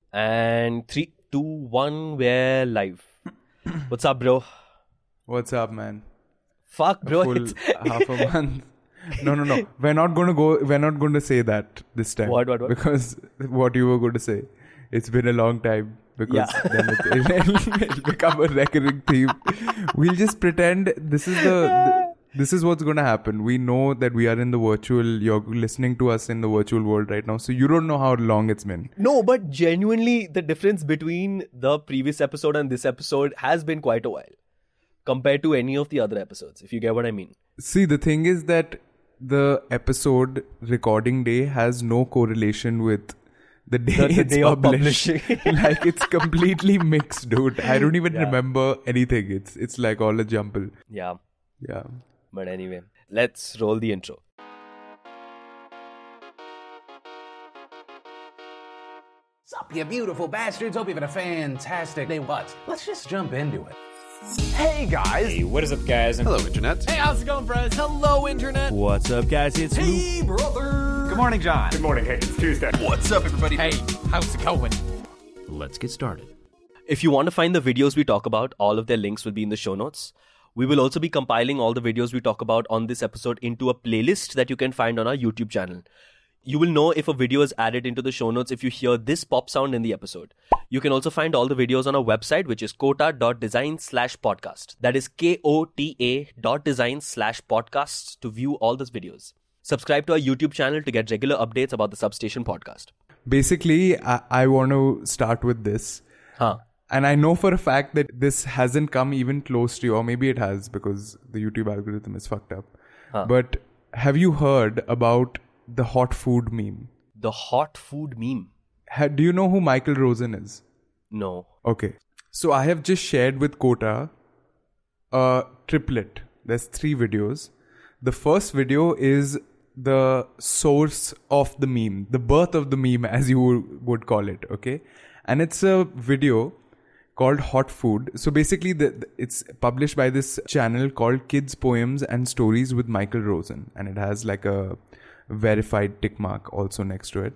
And 3, 2, 1, we're live. What's up, bro? What's up, man? Fuck, bro. A full half a month. No. We're not going to say that this time. What? Because what you were going to say. It's been a long time. Because then it'll become a recurring theme. We'll just pretend this is what's going to happen. We know that we are in the virtual, you're listening to us in the virtual world right now. So you don't know how long it's been. No, but genuinely, the difference between the previous episode and this episode has been quite a while. Compared to any of the other episodes, if you get what I mean. See, the thing is that the episode recording day has no correlation with the day it's day of publishing. Like, it's completely mixed, dude. I don't even remember anything. It's like all a jumble. Yeah. Yeah. But anyway, let's roll the intro. Sup, you beautiful bastards. Hope you've had a fantastic day. What? Let's just jump into it. Hey, guys. Hey, what is up, guys? Hello, Internet. Hey, how's it going, friends? Hello, Internet. What's up, guys? It's Hey, brother. Good morning, John. Good morning. Hey, it's Tuesday. What's up, everybody? Hey, how's it going? Let's get started. If you want to find the videos we talk about, all of their links will be in the show notes. We will also be compiling all the videos we talk about on this episode into a playlist that you can find on our YouTube channel. You will know if a video is added into the show notes if you hear this pop sound in the episode. You can also find all the videos on our website, which is kota.design/podcast. That is KOTA.design/podcasts to view all those videos. Subscribe to our YouTube channel to get regular updates about the Substation podcast. Basically, I want to start with this. And I know for a fact that this hasn't come even close to you, or maybe it has because the YouTube algorithm is fucked up. But have you heard about the hot food meme? The hot food meme? Do you know who Michael Rosen is? No. Okay. So I have just shared with Kota a triplet. There's 3 videos. The first video is the source of the meme, the birth of the meme as you would call it, okay? And it's a video called Hot Food. So basically it's published by this channel called Kids Poems and Stories with Michael Rosen. And it has like a verified tick mark also next to it.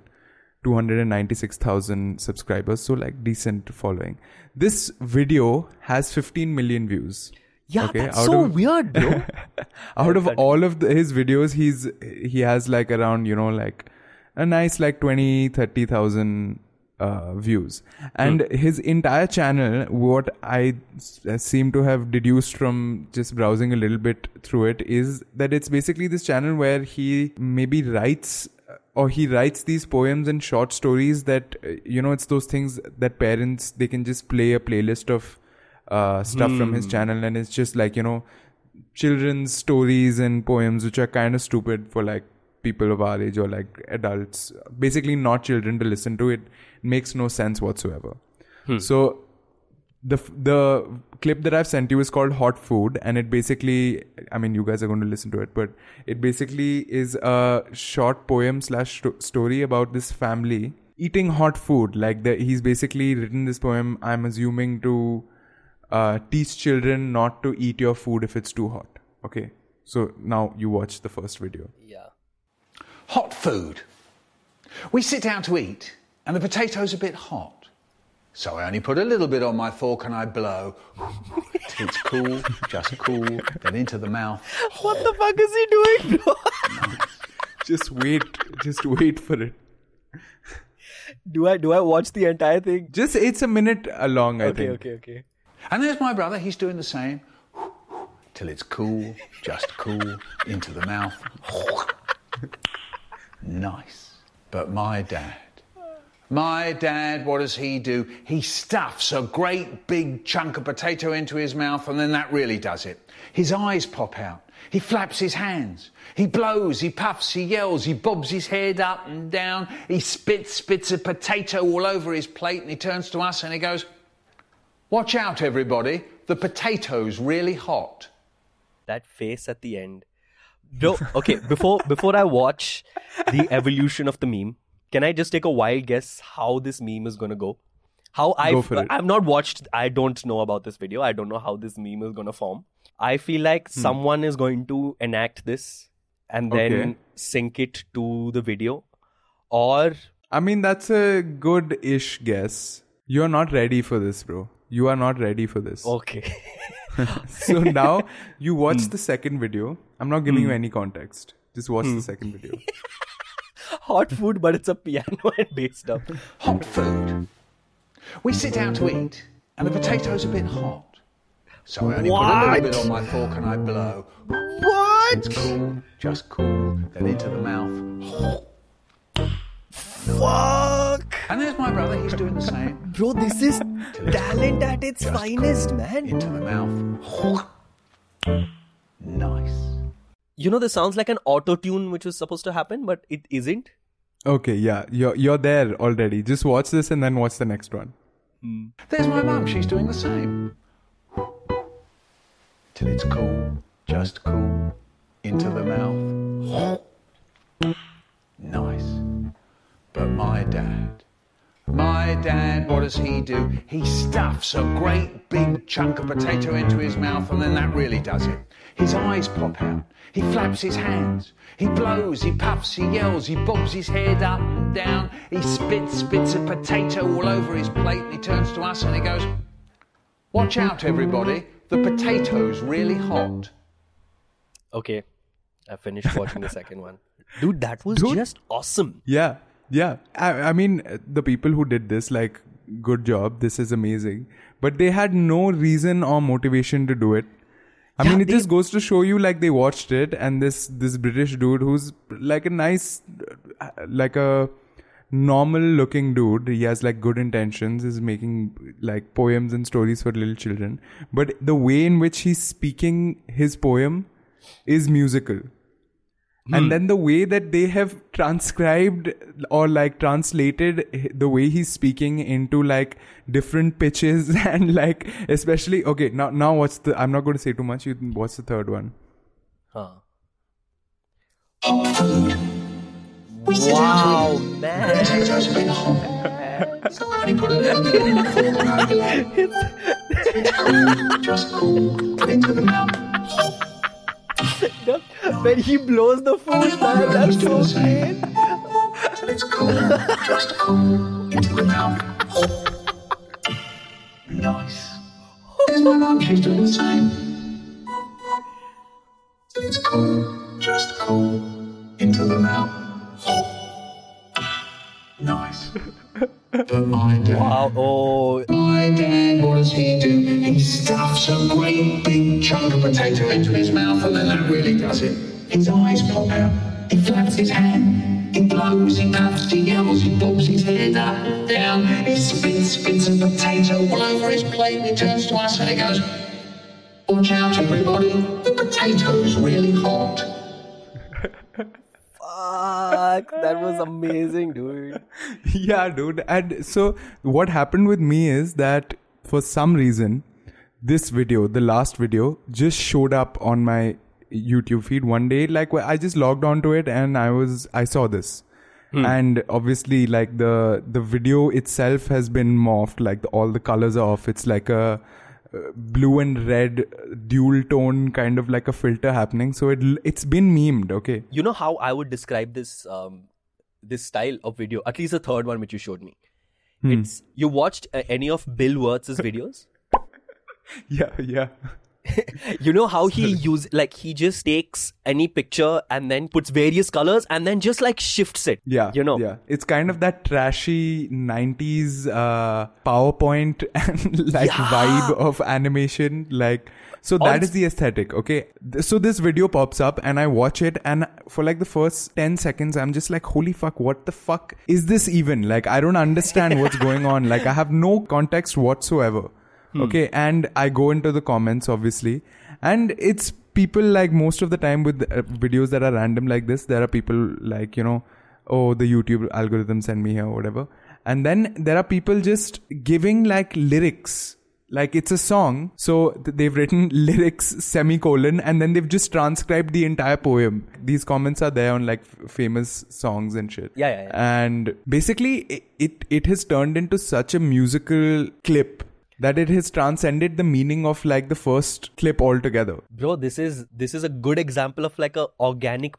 296,000 subscribers, so like decent following. This video has 15 million views. Yeah, okay? That's so weird, bro. Out of all of his videos, he has like around, like a nice like 20,000-30,000 views. And his entire channel, what I seem to have deduced from just browsing a little bit through it, is that it's basically this channel where he maybe writes these poems and short stories that, it's those things that parents, they can just play a playlist of stuff from his channel, and it's just like, children's stories and poems which are kind of stupid for like people of our age or like adults, basically not children to listen to. It makes no sense whatsoever. So the clip that I've sent you is called Hot Food, and it basically, I mean, you guys are going to listen to it, but it basically is a short poem / story about this family eating hot food. Like he's basically written this poem, I'm assuming, to teach children not to eat your food if it's too hot. Okay, so now you watch the first video. Yeah. Hot food. We sit down to eat, and the potato's a bit hot. So I only put a little bit on my fork and I blow. Till it's cool, just cool, then into the mouth. What the fuck is he doing, bro? Just wait for it. Do I watch the entire thing? It's a minute long, I think. Okay. And there's my brother, he's doing the same. Till it's cool, just cool, into the mouth. Nice. But my dad, what does he do? He stuffs a great big chunk of potato into his mouth, and then that really does it. His eyes pop out. He flaps his hands. He blows, he puffs, he yells, he bobs his head up and down. He spits a potato all over his plate, and he turns to us and he goes, "Watch out, everybody. The potato's really hot." That face at the end. Bro, okay, before I watch the evolution of the meme, can I just take a wild guess how this meme is going to go? I've not watched, I don't know about this video. I don't know how this meme is going to form. I feel like someone is going to enact this and then sync it to the video. Or I mean, that's a good-ish guess. You're not ready for this, bro. You are not ready for this. Okay. So now you watch the second video. I'm not giving you any context. Just watch the second video. Hot food, but it's a piano and bass stuff. Hot food. We sit down to eat, and the potato's a bit hot. So I only put a little bit on my fork and I blow. What? It's cool, just cool. Then into the mouth. Fuck! And there's my brother, he's doing the same. Bro, this is talent at its finest, man. Into the mouth. Nice. You know, this sounds like an auto-tune which was supposed to happen, but it isn't. Okay, yeah. You're there already. Just watch this and then watch the next one. There's my mum, she's doing the same. Till it's cool, just cool. Into the mouth. Nice. But my dad, what does he do? He stuffs a great big chunk of potato into his mouth, and then that really does it. His eyes pop out. He flaps his hands. He blows, he puffs, he yells, he bobs his head up and down. He spits a potato all over his plate, and he turns to us and he goes, "Watch out, everybody. The potato's really hot." Okay, I finished watching the second one. Dude, that was just awesome. Yeah. I mean, the people who did this, like, good job. This is amazing. But they had no reason or motivation to do it. I mean, it just goes to show you, like, they watched it, and this British dude who's like a nice, like a normal looking dude, he has like good intentions, is making like poems and stories for little children. But the way in which he's speaking his poem is musical. And then the way that they have transcribed or like translated the way he's speaking into like different pitches and like, especially, okay, now what's I'm not going to say too much. You watch the third one. Wow, man. When he blows the food, man, that's so great. It's cool, just cool, into the mouth. Nice. There's my mum, she's doing the same. It's cool, just cool, into the mouth. Nice. But my dad, my dad, what does he do? He stuffs a great big chunk of potato into his mouth, and then that really does it. His eyes pop out, he flaps his hand, he blows, he puffs, he yells, he bobs his head up and down, he spits a potato all over his plate, and he turns to us and he goes, "Watch out, everybody, the potato's really hot." Fuck, that was amazing, dude. Yeah, dude. And so what happened with me is that for some reason, this video, the last video, just showed up on my YouTube feed one day. Like, I just logged onto it and I saw this. And obviously, like the video itself has been morphed. Like all the colors are off. It's like a blue and red dual tone kind of like a filter happening. So it's been memed. Okay. You know how I would describe this this style of video, at least the third one which you showed me. It's, you watched any of Bill Wirtz's videos? Yeah. You know how he he just takes any picture and then puts various colors and then just like shifts it. Yeah. You know? Yeah. It's kind of that trashy 90s PowerPoint and like vibe of animation. Like, so that is the aesthetic. Okay. So this video pops up and I watch it, and for like the first 10 seconds, I'm just like, holy fuck, what the fuck is this even? Like, I don't understand what's going on. Like, I have no context whatsoever. Okay, and I go into the comments, obviously, and it's people like most of the time with videos that are random like this, there are people like, you know, oh, the YouTube algorithm sent me here or whatever. And then there are people just giving like lyrics, like it's a song. So they've written lyrics, semicolon, and then they've just transcribed the entire poem. These comments are there on like famous songs and shit. Yeah. And basically it has turned into such a musical clip that it has transcended the meaning of like the first clip altogether. Bro, this is a good example of like a organic meme.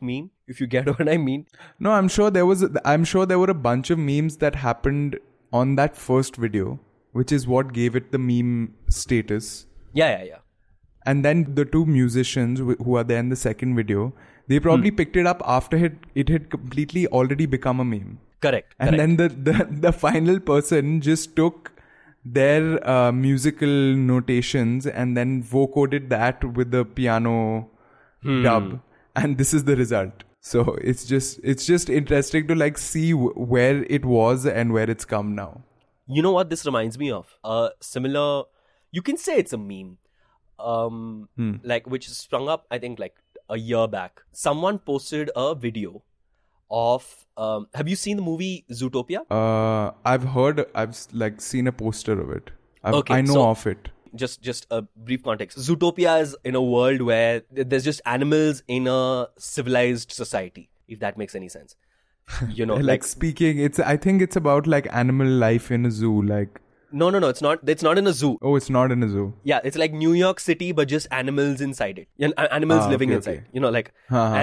If you get what I mean. No, I'm sure there were a bunch of memes that happened on that first video, which is what gave it the meme status. Yeah. And then the two musicians who are there in the second video, they probably picked it up after it had completely already become a meme. Correct. And then the final person just took their musical notations and then vocoded that with the piano dub, and this is the result. So it's just interesting to like see where it was and where it's come now. You know what this reminds me of? Similar, you can say it's a meme, like which sprung up, I think, like a year back. Someone posted a video of, have you seen the movie Zootopia? I've like seen a poster of it. I know so of it. Just a brief context. Zootopia is in a world where there's just animals in a civilized society, if that makes any sense. You know, like speaking, I think it's about like animal life in a zoo, like. No, it's not in a zoo. Oh, it's not in a zoo. Yeah, it's like New York City, but just animals inside it. Animals living inside. You know, like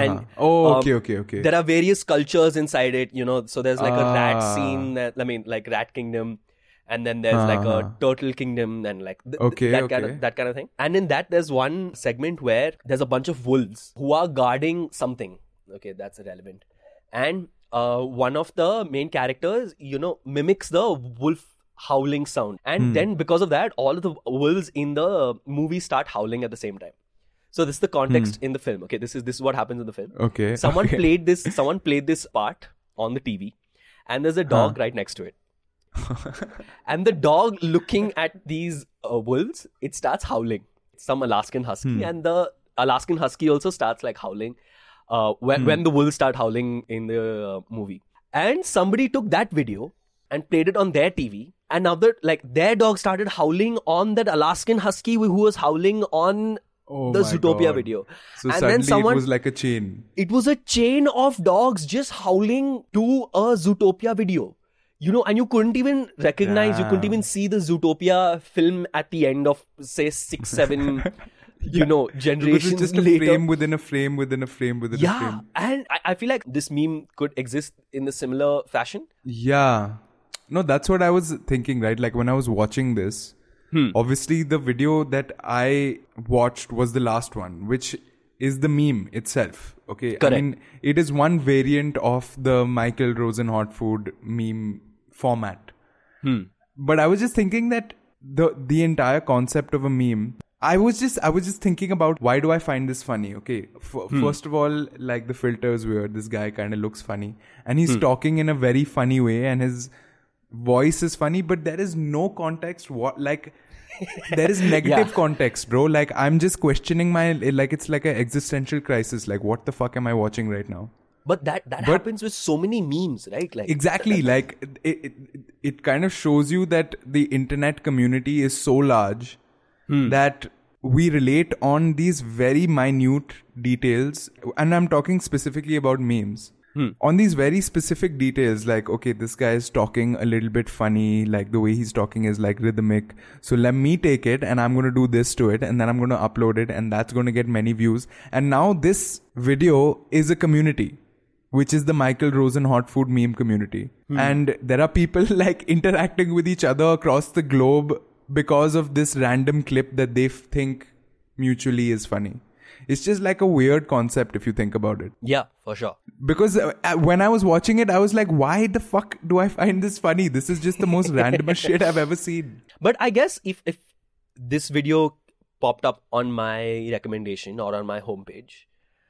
okay. There are various cultures inside it. You know, so there's like a rat scene. Like Rat Kingdom, and then there's like a Turtle Kingdom, and like that kind of thing. And in that, there's one segment where there's a bunch of wolves who are guarding something. Okay, that's irrelevant. And one of the main characters, you know, mimics the wolf howling sound, and then because of that, all of the wolves in the movie start howling at the same time. So this is the context in the film. Okay, this is what happens in the film. Okay, someone played this part on the TV, and there's a dog right next to it. And the dog looking at these wolves, it starts howling. Some Alaskan husky, and the Alaskan husky also starts like howling when the wolves start howling in the movie. And somebody took that video and played it on their TV. And now their dog started howling on that Alaskan husky who was howling on the Zootopia video. So and suddenly it was like a chain. It was a chain of dogs just howling to a Zootopia video. You know, and you couldn't even recognize, you couldn't even see the Zootopia film at the end of, say, 6-7, you know, generations it was just a later. Frame within a frame within a frame within a frame. Yeah, and I feel like this meme could exist in the similar fashion. Yeah. No, that's what I was thinking, right? Like when I was watching this, obviously the video that I watched was the last one, which is the meme itself. Okay. Correct. I mean, it is one variant of the Michael Rosen Hot Food meme format. But I was just thinking that the entire concept of a meme, I was just thinking about, why do I find this funny? Okay. First of all, like the filter is weird. This guy kind of looks funny and he's talking in a very funny way and his voice is funny, but there is no context. There is negative context, bro. Like I'm just questioning it's like an existential crisis. Like what the fuck am I watching right now? But that happens with so many memes, right? Like exactly. Like it kind of shows you that the internet community is so large that we relate on these very minute details. And I'm talking specifically about memes. On these very specific details, like, okay, this guy is talking a little bit funny, like the way he's talking is like rhythmic. So let me take it and I'm going to do this to it and then I'm going to upload it and that's going to get many views. And now this video is a community, which is the Michael Rosen Hot Food meme community. And there are people like interacting with each other across the globe because of this random clip that they think mutually is funny. It's just like a weird concept if you think about it. Yeah, for sure. Because when I was watching it, I was like, why the fuck do I find this funny? This is just the most randomest shit I've ever seen. But I guess if this video popped up on my recommendation or on my homepage,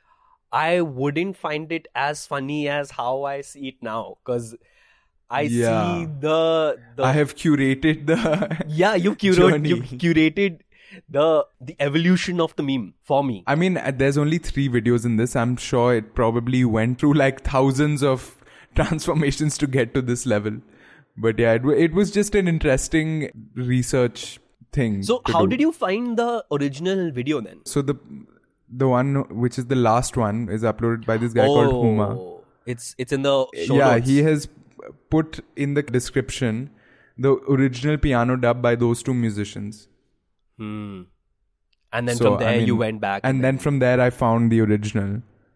I wouldn't find it as funny as how I see it now. Because I see the... I have curated the... Yeah, you curated the evolution of the meme for me. I mean, there's only 3 videos in this. I'm sure it probably went through like thousands of transformations to get to this level. But yeah, it was just an interesting research thing. So how did you find the original video then? So the one which is the last one is uploaded by this guy called Huma. It's in the show notes. He has put in the description the original piano dub by those 2 musicians. And then from there you went back. And then from there I found the original.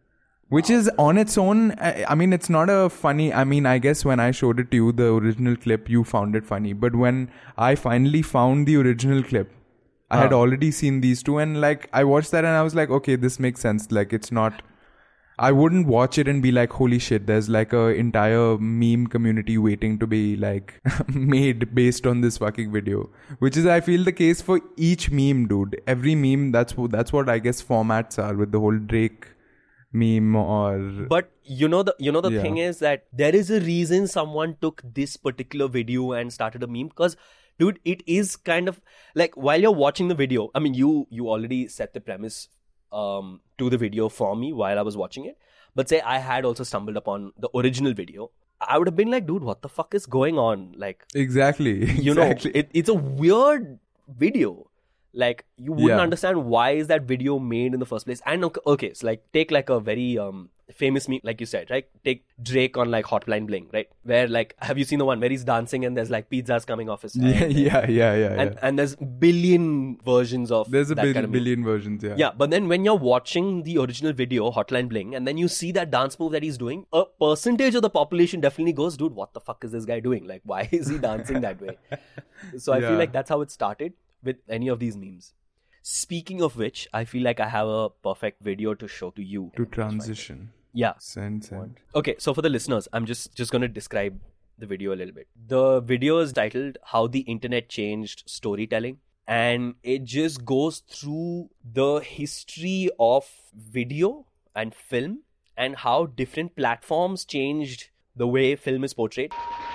Which is on its own, I mean, it's not a funny, I mean, I guess when I showed it to you, the original clip, you found it funny. But when I finally found the original clip, I had already seen these two, and like, I watched that and I was like, okay, this makes sense. Like, it's not, I wouldn't watch it and be like, holy shit, there's like a entire meme community waiting to be like made based on this fucking video. Which is, I feel, the case for each meme, dude. Every meme, that's what I guess formats are with the whole Drake meme or... But you know the thing is that there is a reason someone took this particular video and started a meme, because dude, it is kind of like, while you're watching the video, I mean, you already set the premise to the video for me while I was watching it, but say I had also stumbled upon the original video, I would have been like, dude, what the fuck is going on? Like, exactly. You know, it's a weird video. Like, you wouldn't understand why is that video made in the first place. And okay, so like, take like a very famous meme, like you said, right? Take Drake on like Hotline Bling, right? Where like, have you seen the one where he's dancing and there's like pizzas coming off his head? Yeah. And there's billion versions of there's a that kind of billion versions, yeah. Yeah, but then when you're watching the original video, Hotline Bling, and then you see that dance move that he's doing, a percentage of the population definitely goes, dude, what the fuck is this guy doing? Like, why is he dancing that way? So I feel like that's how it started with any of these memes. Speaking of which, I feel like I have a perfect video to show to you. To transition. Yeah. Send. Okay, so for the listeners, I'm just going to describe the video a little bit. The video is titled How the Internet Changed Storytelling. And it just goes through the history of video and film and how different platforms changed the way film is portrayed.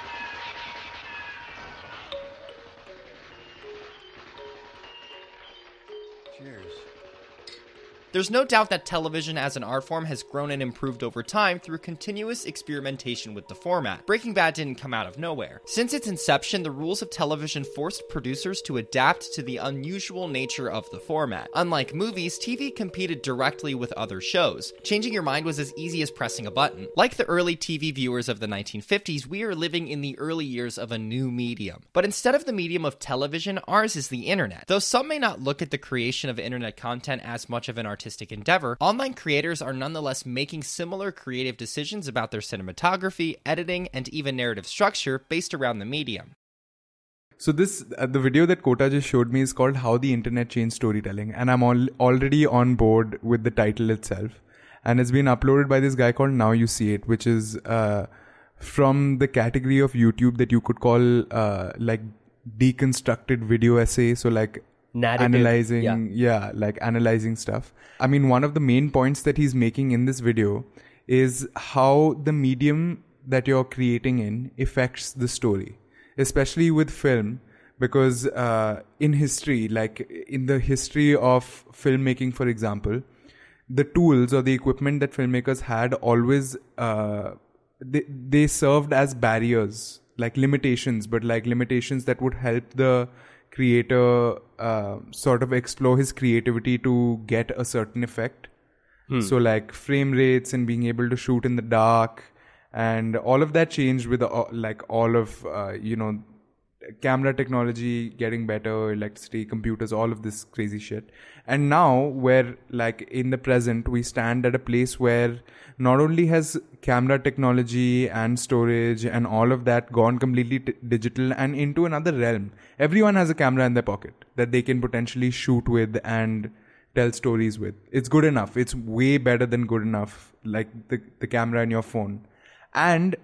There's no doubt that television as an art form has grown and improved over time through continuous experimentation with the format. Breaking Bad didn't come out of nowhere. Since its inception, the rules of television forced producers to adapt to the unusual nature of the format. Unlike movies, TV competed directly with other shows. Changing your mind was as easy as pressing a button. Like the early TV viewers of the 1950s, we are living in the early years of a new medium. But instead of the medium of television, ours is the internet. Though some may not look at the creation of internet content as much of an artistic endeavor, online creators are nonetheless making similar creative decisions about their cinematography, editing, and even narrative structure based around the medium. So this, the video that Kota just showed me is called How the Internet Changed Storytelling, and I'm already on board with the title itself. And it's been uploaded by this guy called Now You See It, which is from the category of YouTube that you could call like deconstructed video essay. So like narrative, analyzing stuff. I mean, one of the main points that he's making in this video is how the medium that you're creating in affects the story, especially with film, because in history, like in the history of filmmaking, for example, the tools or the equipment that filmmakers had always they served as barriers, like limitations, but like limitations that would help the creator sort of explore his creativity to get a certain effect. So like frame rates and being able to shoot in the dark, and all of that changed with like all of camera technology getting better, electricity, computers, all of this crazy shit. And now where like in the present we stand at a place where not only has camera technology and storage and all of that gone completely digital and into another realm. Everyone has a camera in their pocket that they can potentially shoot with and tell stories with. It's good enough. It's way better than good enough, like the camera in your phone. And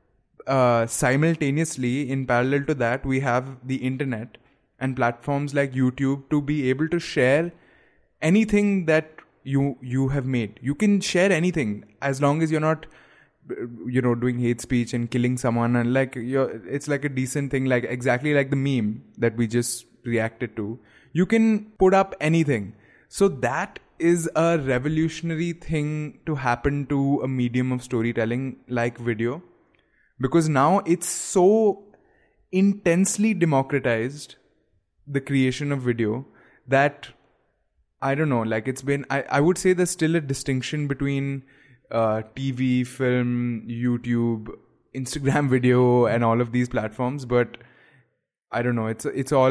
simultaneously, in parallel to that, we have the internet and platforms like YouTube to be able to share anything that you have made. You can share anything as long as you're not doing hate speech and killing someone, and like it's like a decent thing, like exactly like the meme that we just reacted to. You can put up anything. So that is a revolutionary thing to happen to a medium of storytelling like video, because now it's so intensely democratized, the creation of video, that I don't know, like it's been, I would say there's still a distinction between TV, film, YouTube, Instagram video and all of these platforms, but I don't know, it's all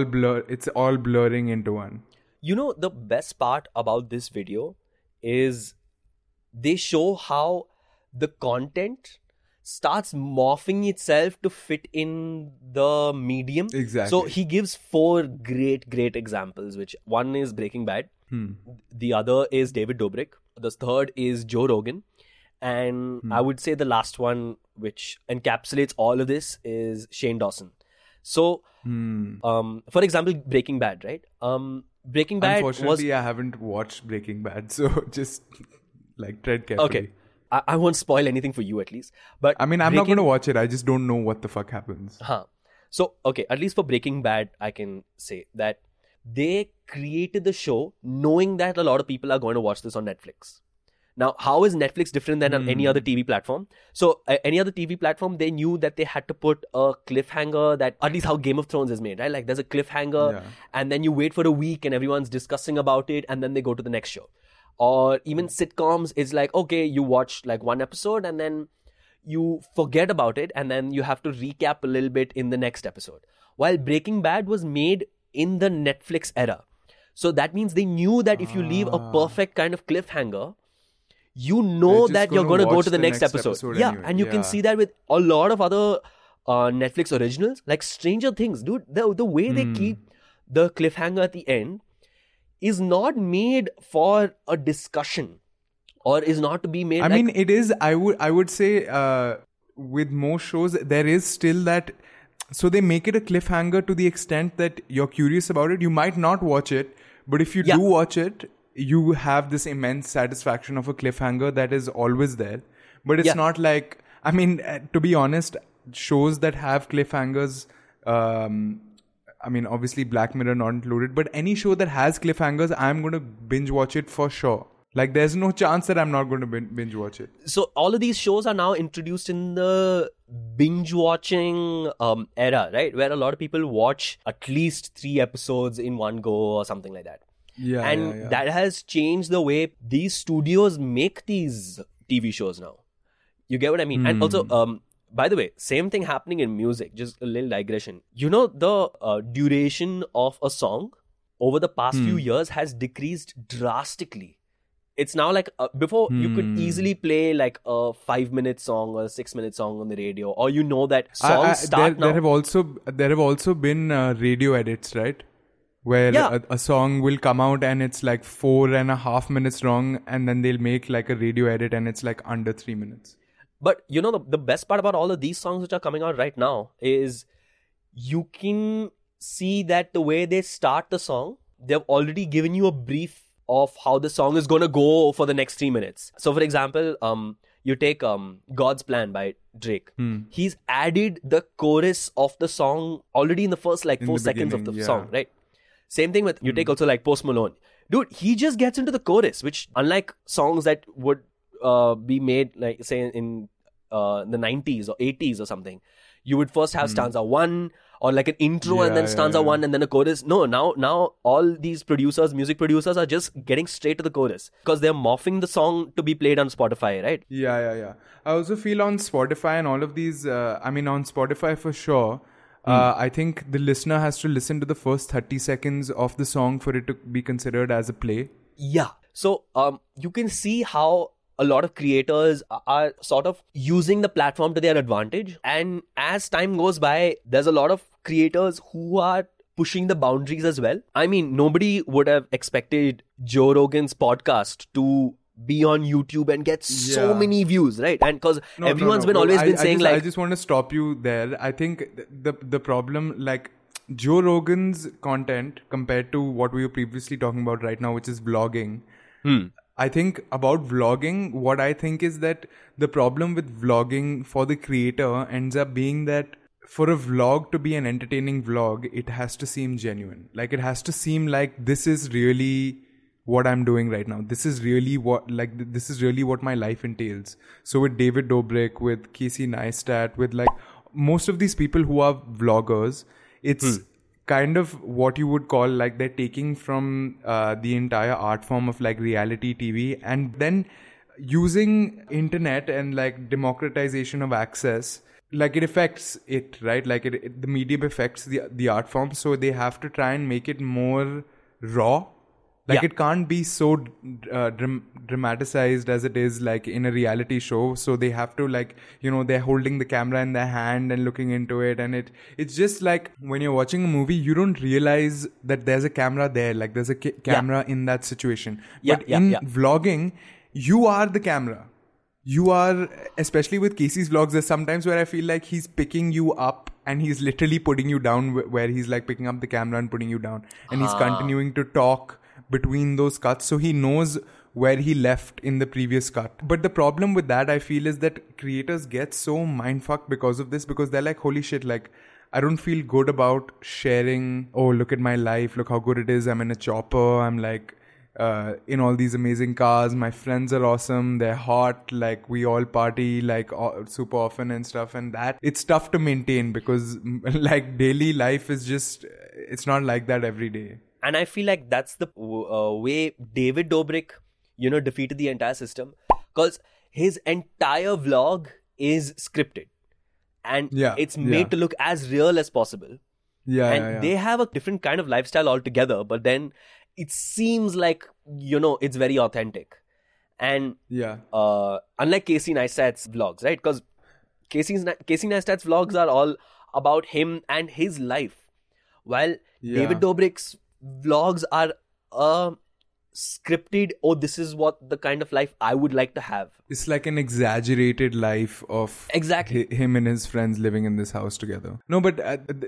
blurring into one. You know, the best part about this video is they show how the content starts morphing itself to fit in the medium. Exactly. So he gives 4 great examples, which one is Breaking Bad, the other is David Dobrik, the third is Joe Rogan, and I would say the last one, which encapsulates all of this, is Shane Dawson. So, for example, Breaking Bad, right? Breaking Bad Unfortunately, I haven't watched Breaking Bad, so just like tread carefully. Okay. I won't spoil anything for you at least. But I mean, I'm not going to watch it. I just don't know what the fuck happens. So, okay, at least for Breaking Bad, I can say that they created the show knowing that a lot of people are going to watch this on Netflix. Now, how is Netflix different than on any other TV platform? So, any other TV platform, they knew that they had to put a cliffhanger, that at least how Game of Thrones is made, right? Like, there's a cliffhanger, and then you wait for a week and everyone's discussing about it, and then they go to the next show. Or even sitcoms is like, okay, you watch like one episode and then you forget about it, and then you have to recap a little bit in the next episode. While Breaking Bad was made in the Netflix era. So that means they knew that if you leave a perfect kind of cliffhanger, you know that you're going to go to the next episode. Yeah, anyway. And you can see that with a lot of other Netflix originals, like Stranger Things, dude. The way they keep the cliffhanger at the end is not made for a discussion or is not to be made. I mean, it is. I would say with most shows there is still that. So they make it a cliffhanger to the extent that you're curious about it. You might not watch it, but if you do watch it, you have this immense satisfaction of a cliffhanger that is always there. But it's not like, I mean, to be honest, shows that have cliffhangers, I mean, obviously Black Mirror not included, but any show that has cliffhangers, I'm going to binge watch it for sure. Like, there's no chance that I'm not going to binge watch it. So all of these shows are now introduced in the binge watching era, right? Where a lot of people watch at least 3 episodes in one go or something like that. And that has changed the way these studios make these TV shows now. You get what I mean? And also, by the way, same thing happening in music, just a little digression. You know, the duration of a song over the past few years has decreased drastically. It's now like, before you could easily play like a 5-minute song or a 6-minute song on the radio, or you know that songs start now. There have also been radio edits, right? Where a song will come out and it's like 4.5 minutes long, and then they'll make like a radio edit and it's like under 3 minutes. But you know, the best part about all of these songs which are coming out right now is you can see that the way they start the song, they've already given you a brief of how the song is going to go for the next 3 minutes. So for example, you take God's Plan by Drake. He's added the chorus of the song already in the first like 4 seconds of the song, right? Same thing with, you take also like Post Malone. Dude, he just gets into the chorus, which unlike songs that would be made like say in the 90s or 80s or something, you would first have stanza 1 or like an intro and then stanza 1 and then a chorus. No, now all these music producers are just getting straight to the chorus because they're morphing the song to be played on Spotify, right? Yeah. I also feel on Spotify and all of these, I mean on Spotify for sure, I think the listener has to listen to the first 30 seconds of the song for it to be considered as a play. Yeah. So you can see how a lot of creators are sort of using the platform to their advantage. And as time goes by, there's a lot of creators who are pushing the boundaries as well. I mean, nobody would have expected Joe Rogan's podcast to be on YouTube and get so many views, right? And because everyone's been always been saying I just want to stop you there. I think the problem, like Joe Rogan's content compared to what we were previously talking about right now, which is vlogging. I think about vlogging, what I think is that the problem with vlogging for the creator ends up being that for a vlog to be an entertaining vlog, it has to seem genuine. Like it has to seem like this is really what I'm doing right now. This is really what my life entails. So with David Dobrik, with Casey Neistat, with like most of these people who are vloggers, it's kind of what you would call like they're taking from the entire art form of like reality TV and then using internet and like democratization of access, like it affects it, right? Like the medium affects the art form, so they have to try and make it more raw Like it can't be so dramatized as it is like in a reality show. So they have to like, they're holding the camera in their hand and looking into it. And it's just like when you're watching a movie, you don't realize that there's a camera there. Like there's a camera in that situation. But in vlogging, you are the camera. You are, especially with Casey's vlogs, there's sometimes where I feel like he's picking you up and he's literally putting you down, where he's like picking up the camera and putting you down. And he's continuing to talk between those cuts, so he knows where he left in the previous cut. But the problem with that, I feel, is that creators get so mindfucked because of this, because they're like, holy shit, like I don't feel good about sharing, oh, look at my life, look how good it is, I'm in a chopper, I'm like in all these amazing cars, my friends are awesome, they're hot, like we all party like super often and stuff, and that it's tough to maintain because like daily life is just, it's not like that every day. And I feel like that's the way David Dobrik, defeated the entire system, because his entire vlog is scripted and it's made to look as real as possible. They have a different kind of lifestyle altogether, but then it seems like, it's very authentic. And unlike Casey Neistat's vlogs, right? Because Casey Neistat's vlogs are all about him and his life, while David Dobrik's vlogs are scripted, this is what the kind of life I would like to have. It's like an exaggerated life of him and his friends living in this house together. No, but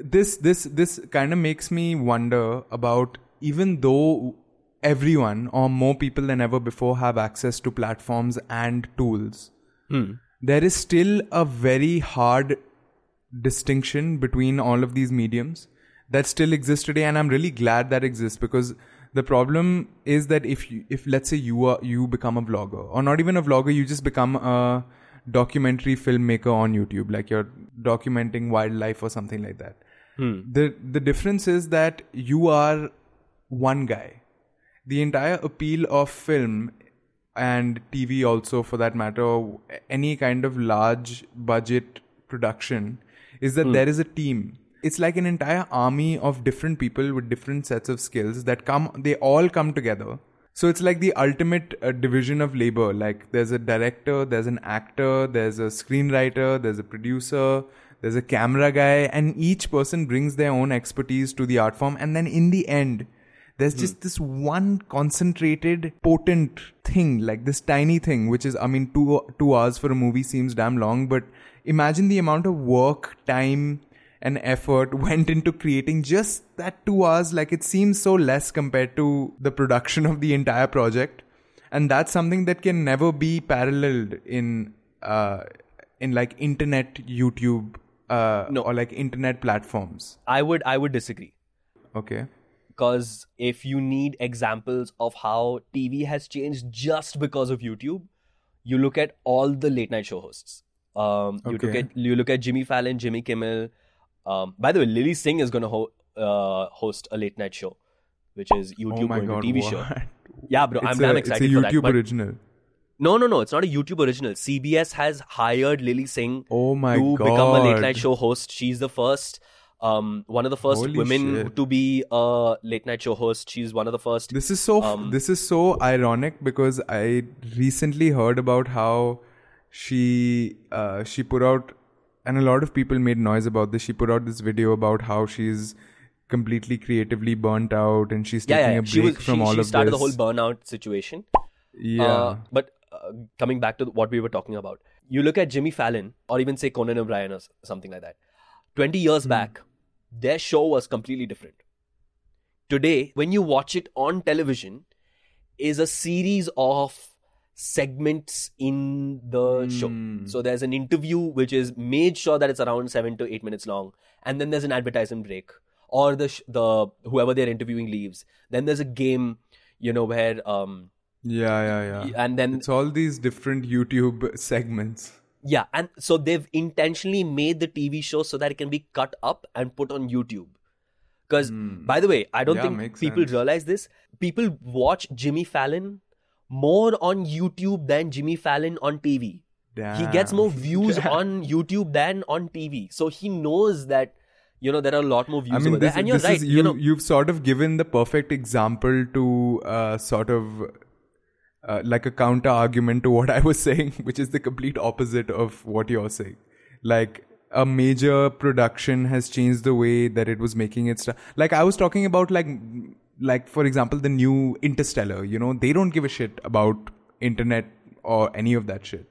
this kind of makes me wonder about, even though everyone or more people than ever before have access to platforms and tools, there is still a very hard distinction between all of these mediums that still exists today, and I'm really glad that exists, because the problem is that if let's say you become a vlogger, or not even a vlogger, you just become a documentary filmmaker on YouTube, like you're documenting wildlife or something like that. The difference is that you are one guy. The entire appeal of film and TV also, for that matter, any kind of large budget production, is that there is a team. It's like an entire army of different people with different sets of skills that they all come together. So it's like the ultimate division of labor. Like there's a director, there's an actor, there's a screenwriter, there's a producer, there's a camera guy, and each person brings their own expertise to the art form. And then in the end, there's just this one concentrated, potent thing, like this tiny thing, which is, 2 hours for a movie seems damn long, but imagine the amount of work, time, and effort went into creating just that 2 hours. Like it seems so less compared to the production of the entire project, and that's something that can never be paralleled in like internet YouTube or like internet platforms. I would disagree. Okay. Because if you need examples of how TV has changed just because of YouTube, you look at all the late night show hosts. You look at Jimmy Fallon, Jimmy Kimmel. By the way, Lily Singh is going to host a late night show, which is YouTube going to TV show. Yeah, bro, I'm damn excited for that. It's a YouTube original. No, it's not a YouTube original. CBS has hired Lily Singh to become a late night show host. She's the first, one of the first women to be a late night show host. She's one of the first. This is so ironic, because I recently heard about how she put out, and a lot of people made noise about this. She put out this video about how she's completely creatively burnt out and she's taking a break from all of this. She started the whole burnout situation. Yeah. But coming back to what we were talking about, you look at Jimmy Fallon or even say Conan O'Brien or something like that. 20 years back, their show was completely different. Today, when you watch it on television, is a series of segments in the show. So there's an interview which is made sure that it's around 7 to 8 minutes long, and then there's an advertisement break, or the whoever they're interviewing leaves. Then there's a game, where and then it's all these different YouTube segments. Yeah, and so they've intentionally made the TV show so that it can be cut up and put on YouTube. Because, by the way, I don't think people realize this. People watch Jimmy Fallon more on YouTube than Jimmy Fallon on TV. Damn. He gets more views on YouTube than on TV. So he knows that, there are a lot more views I mean, over there. And you're right. You've sort of given the perfect example to sort of like a counter argument to what I was saying, which is the complete opposite of what you're saying. Like, a major production has changed the way that it was making its stuff. Like, I was talking about like for example, the new Interstellar. They don't give a shit about internet or any of that shit.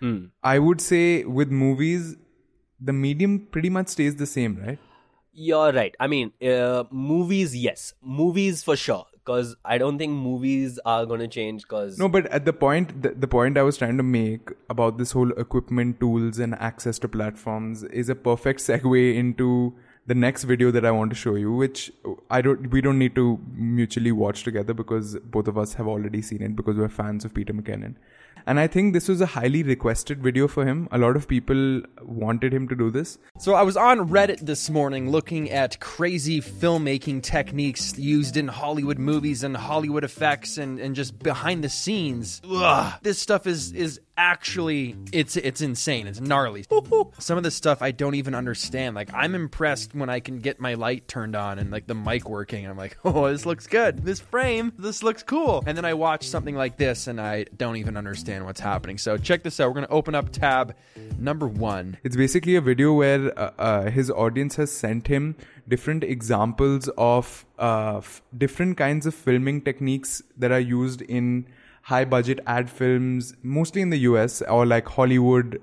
I would say with movies, the medium pretty much stays the same, right? You're right. I mean, movies, yes. Movies for sure. Because I don't think movies are going to change. No, but at the point I was trying to make about this whole equipment, tools, and access to platforms is a perfect segue into the next video that I want to show you, which we don't need to mutually watch together because both of us have already seen it because we're fans of Peter McKinnon. And I think this was a highly requested video for him. A lot of people wanted him to do this. So I was on Reddit this morning looking at crazy filmmaking techniques used in Hollywood movies and Hollywood effects and just behind the scenes. Ugh, this stuff is actually, it's insane. It's gnarly. Some of this stuff I don't even understand. Like, I'm impressed when I can get my light turned on and like the mic working. I'm like, oh, this looks good. This looks cool. And then I watch something like this and I don't even understand what's happening. So check this out. We're going to open up tab number 1. It's basically a video where his audience has sent him different examples of different kinds of filming techniques that are used in high budget ad films, mostly in the US, or like Hollywood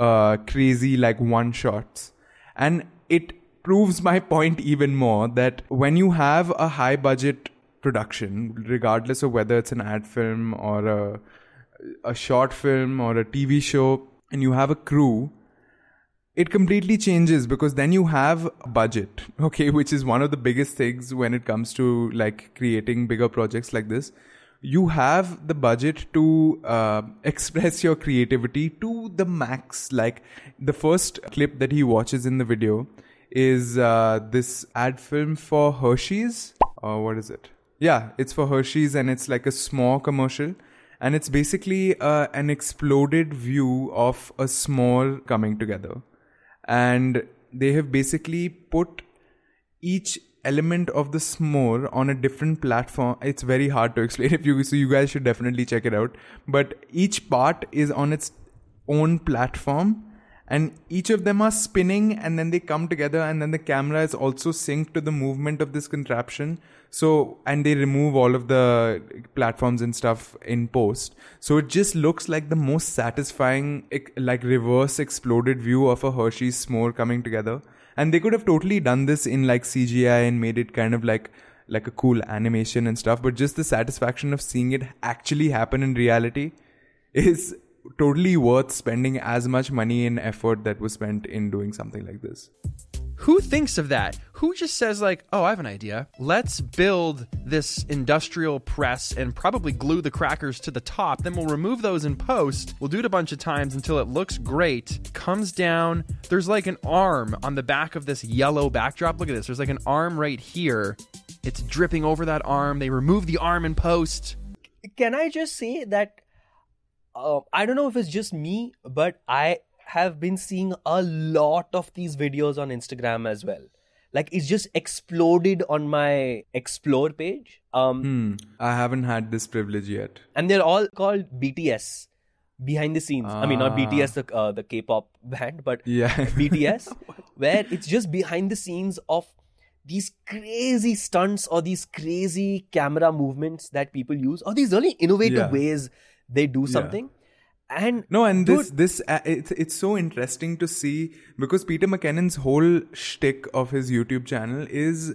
crazy like one shots. And it proves my point even more that when you have a high budget production, regardless of whether it's an ad film or a short film or a TV show, and you have a crew, it completely changes because then you have a budget, okay, which is one of the biggest things when it comes to like creating bigger projects like this. You have the budget to express your creativity to the max. Like, the first clip that he watches in the video is this ad film for Hershey's. What is it? Yeah, it's for Hershey's and it's like a s'more commercial. And it's basically an exploded view of a s'more coming together. And they have basically put each element of the s'more on a different platform. It's very hard to explain so you guys should definitely check it out. But each part is on its own platform and each of them are spinning and then they come together and then the camera is also synced to the movement of this contraption. So, and they remove all of the platforms and stuff in post. So it just looks like the most satisfying, like reverse exploded view of a Hershey's s'more coming together. And they could have totally done this in like CGI and made it kind of like a cool animation and stuff. But just the satisfaction of seeing it actually happen in reality is totally worth spending as much money and effort that was spent in doing something like this. Who thinks of that? Who just says like, oh, I have an idea. Let's build this industrial press and probably glue the crackers to the top. Then we'll remove those in post. We'll do it a bunch of times until it looks great. Comes down. There's like an arm on the back of this yellow backdrop. Look at this. There's like an arm right here. It's dripping over that arm. They remove the arm in post. Can I just say that I don't know if it's just me, but I have been seeing a lot of these videos on Instagram as well. Like, it's just exploded on my explore page. I haven't had this privilege yet. And they're all called BTS, behind the scenes. I mean, not BTS, the K-pop band, but BTS, where it's just behind the scenes of these crazy stunts or these crazy camera movements that people use, or these really innovative ways they do something. And it's so interesting to see because Peter McKinnon's whole shtick of his YouTube channel is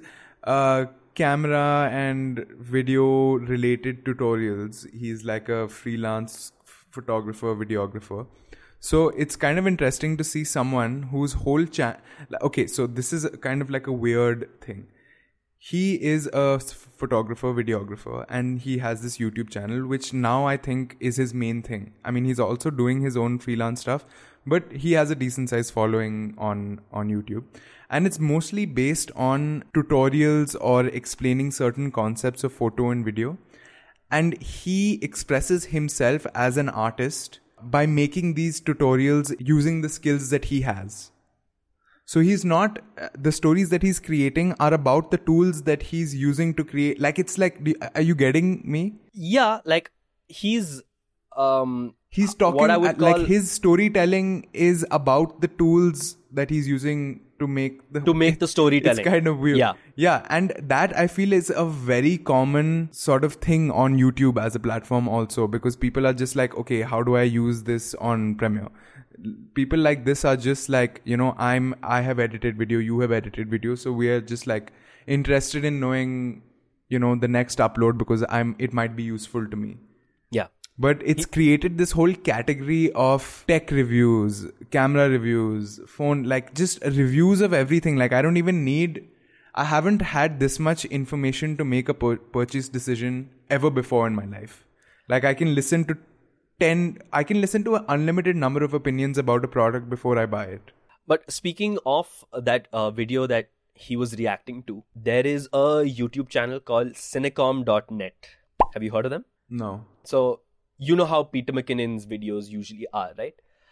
camera and video related tutorials. He's like a freelance photographer, videographer. So it's kind of interesting to see someone whose whole okay, so this is kind of like a weird thing. He is a photographer, videographer, and he has this YouTube channel, which now I think is his main thing. I mean, he's also doing his own freelance stuff, but he has a decent sized following on YouTube. And it's mostly based on tutorials or explaining certain concepts of photo and video. And he expresses himself as an artist by making these tutorials using the skills that he has. So he's not, the stories that he's creating are about the tools that he's using to create. Like, it's like, are you getting me? Yeah, like he's talking, what I would call, like his storytelling is about the tools that he's using to make the storytelling. It's kind of weird. Yeah. And that I feel is a very common sort of thing on YouTube as a platform also, because people are just like, okay, how do I use this on Premiere? People like this are just like, I have edited video, you have edited video, so we are just like interested in knowing, the next upload because it might be useful to me. Yeah. But it's created this whole category of tech reviews, camera reviews, phone, like just reviews of everything. Like I haven't had this much information to make a purchase decision ever before in my life. Like I can listen to an unlimited number of opinions about a product before I buy it. But speaking of that video that he was reacting to, there is a YouTube channel called Cinecom.net. Have you heard of them? No. So, you know how Peter McKinnon's videos usually are, right?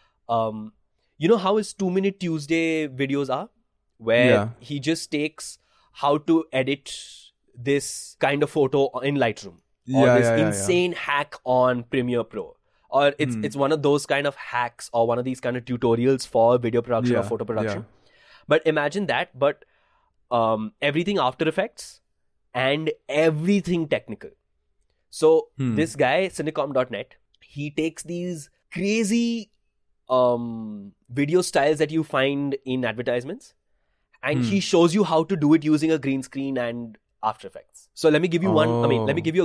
You know how his 2-Minute Tuesday videos are? Where he just takes how to edit this kind of photo in Lightroom. Or this insane hack on Premiere Pro. Or it's one of those kind of hacks or one of these kind of tutorials for video production or photo production. Yeah. But imagine that, but everything After Effects and everything technical. So this guy, Cinecom.net, he takes these crazy video styles that you find in advertisements and he shows you how to do it using a green screen and After Effects. So let me give you let me give you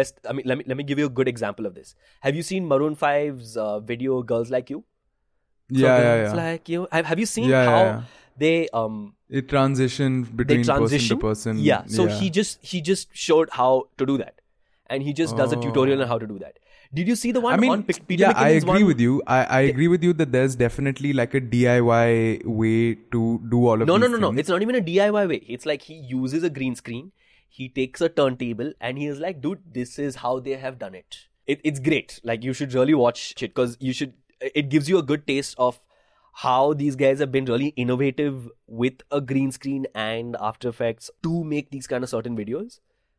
a good example of this. Have you seen Maroon 5's video Girls Like You? Girls Like You. Have you seen how they it transitioned between person to person? Yeah. So he just showed how to do that. And he just does a tutorial on how to do that. Did you see the one on Peter McKinnon's I agree one? with you. I agree with you that there's definitely like a DIY way to do all of these things. No. It's not even a DIY way. It's like he uses a green screen. He takes a turntable and he is like, dude, this is how they have done it. It's great. Like, you should really watch it because it gives you a good taste of how these guys have been really innovative with a green screen and After Effects to make these kind of certain videos.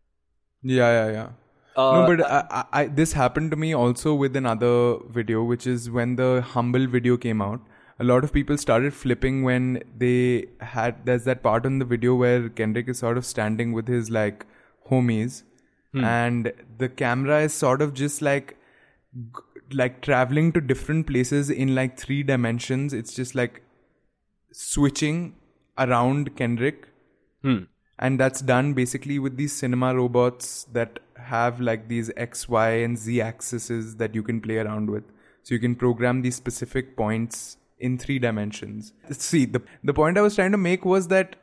Yeah. No, but I this happened to me also with another video, which is when the Humble video came out. A lot of people started flipping when there's that part on the video where Kendrick is sort of standing with his like homies and the camera is sort of just like traveling to different places in like 3 dimensions. It's just like switching around Kendrick. And that's done basically with these cinema robots that have like these X, Y, and Z axes that you can play around with. So you can program these specific points in 3 dimensions. See, the point I was trying to make was that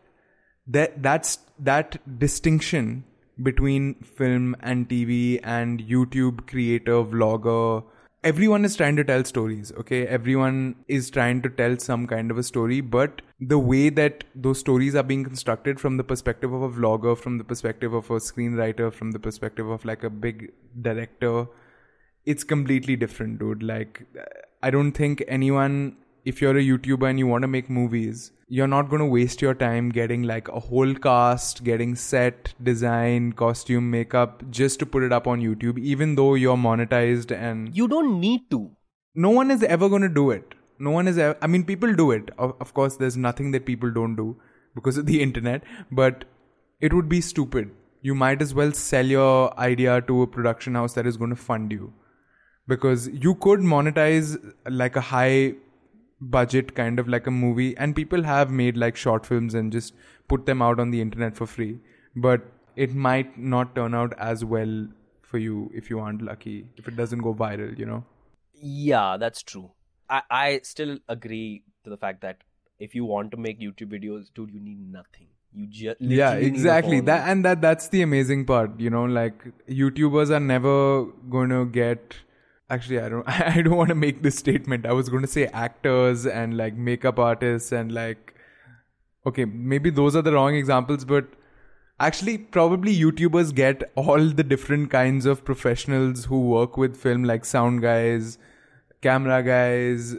distinction between film and TV and YouTube creator, vlogger, everyone is trying to tell stories, okay? Everyone is trying to tell some kind of a story, but the way that those stories are being constructed from the perspective of a vlogger, from the perspective of a screenwriter, from the perspective of like a big director, it's completely different, dude. Like, I don't think anyone, if you're a YouTuber and you want to make movies, you're not going to waste your time getting like a whole cast, getting set, design, costume, makeup, just to put it up on YouTube, even though you're monetized and... You don't need to. No one is ever going to do it. No one is ever... I mean, people do it. Of course, there's nothing that people don't do because of the internet, but it would be stupid. You might as well sell your idea to a production house that is going to fund you. Because you could monetize like a high budget kind of like a movie, and people have made like short films and just put them out on the internet for free, but it might not turn out as well for you if you aren't lucky, if it doesn't go viral, you know. Yeah, that's true. I still agree to the fact that if you want to make YouTube videos, dude, you need nothing. You just exactly that's the amazing part, you know. Like, YouTubers are never gonna get... Actually, I don't want to make this statement. I was going to say actors and like makeup artists and like, okay, maybe those are the wrong examples, but actually probably YouTubers get all the different kinds of professionals who work with film, like sound guys, camera guys,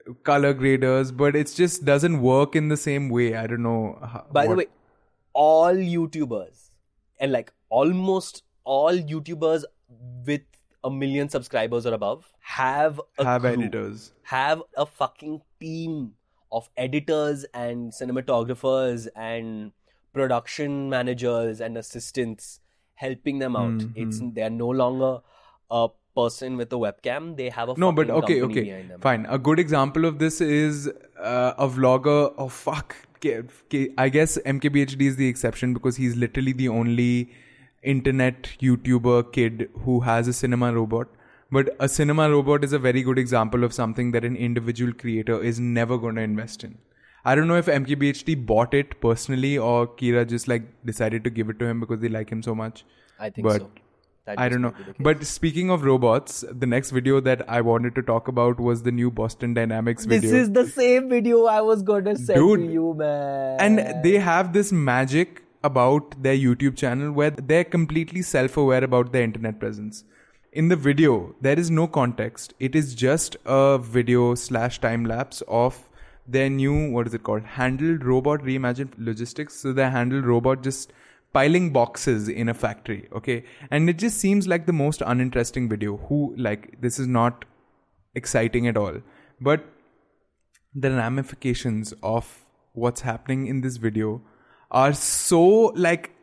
color graders, but it just doesn't work in the same way. I don't know. By the way, all YouTubers and like almost all YouTubers with 1 million subscribers or above have crew, editors, have a fucking team of editors and cinematographers and production managers and assistants helping them out. They are no longer a person with a webcam. They have a fucking company behind them. Fine. A good example of this is a vlogger. Oh fuck! I guess MKBHD is the exception because he's literally the only internet YouTuber kid who has a cinema robot. But a cinema robot is a very good example of something that an individual creator is never going to invest in. I don't know if MKBHD bought it personally or Kira just like decided to give it to him because they like him so much. I think so. I don't know. But speaking of robots, the next video that I wanted to talk about was the new Boston Dynamics video. This is the same video I was going to send to you, man. And they have this magic about their YouTube channel where they're completely self-aware about their internet presence. In the video, there is no context. It is just a video / time-lapse of their new, what is it called? Handled Robot Reimagined Logistics. So their handled robot just piling boxes in a factory, okay? And it just seems like the most uninteresting video. This is not exciting at all. But the ramifications of what's happening in this video are so like...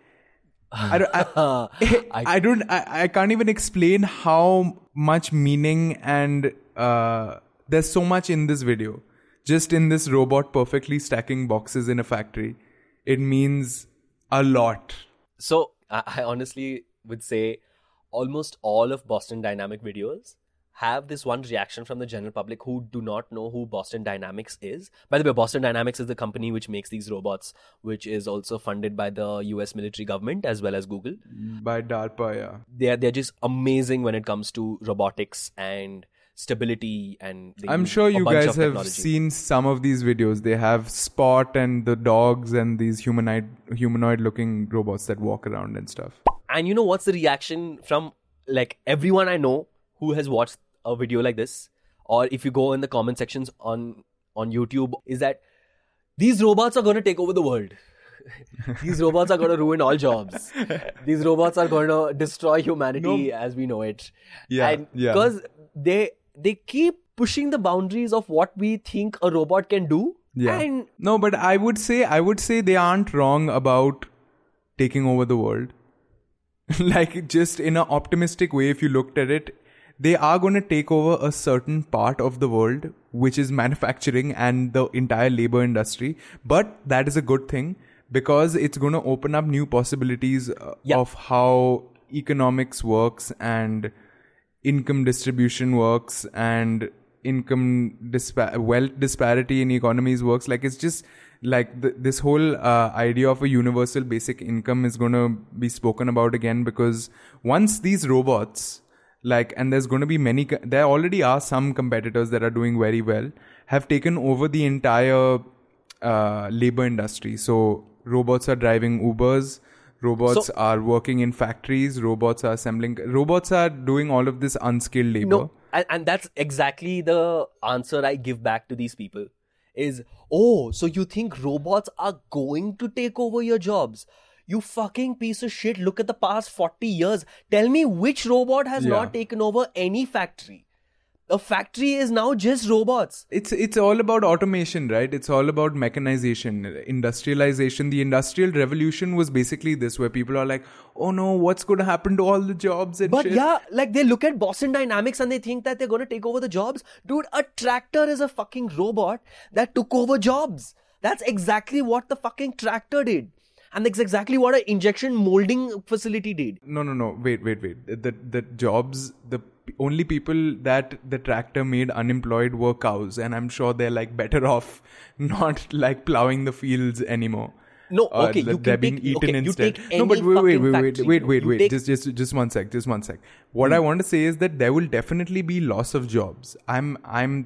I can't even explain how much meaning and there's so much in this video. Just in this robot perfectly stacking boxes in a factory. It means a lot. So I honestly would say almost all of Boston Dynamic videos have this one reaction from the general public who do not know who Boston Dynamics is. By the way, Boston Dynamics is the company which makes these robots, which is also funded by the US military government as well as Google. By DARPA, yeah. They're just amazing when it comes to robotics and stability, and I'm sure you guys have seen some of these videos. They have Spot and the dogs and these humanoid looking robots that walk around and stuff. And you know what's the reaction from like everyone I know who has watched a video like this, or if you go in the comment sections on YouTube, is that these robots are going to take over the world. These robots are going to ruin all jobs. These robots are going to destroy humanity as we know it. Because they keep pushing the boundaries of what we think a robot can do. Yeah. No, but I would say they aren't wrong about taking over the world. Like, just in an optimistic way, if you looked at it, they are going to take over a certain part of the world, which is manufacturing and the entire labor industry. But that is a good thing because it's going to open up new possibilities of how economics works and income distribution works and wealth disparity in economies works. Like, it's just like this whole idea of a universal basic income is going to be spoken about again, because once these robots, and there's going to be there already are some competitors that are doing very well, have taken over the entire labor industry. So robots are driving Ubers, robots are working in factories, robots are assembling, robots are doing all of this unskilled labor. No, and that's exactly the answer I give back to these people is, so you think robots are going to take over your jobs? You fucking piece of shit. Look at the past 40 years. Tell me which robot has not taken over any factory. A factory is now just robots. It's all about automation, right? It's all about mechanization, industrialization. The Industrial Revolution was basically this, where people are like, oh no, what's going to happen to all the jobs and shit? But they look at Boston Dynamics and they think that they're going to take over the jobs. Dude, a tractor is a fucking robot that took over jobs. That's exactly what the fucking tractor did. And that's exactly what an injection molding facility did. No. Wait. The jobs, the only people that the tractor made unemployed were cows. And I'm sure they're better off not plowing the fields anymore. No, okay. They're being eaten instead. No, but wait. Just one sec. What I want to say is that there will definitely be loss of jobs. I'm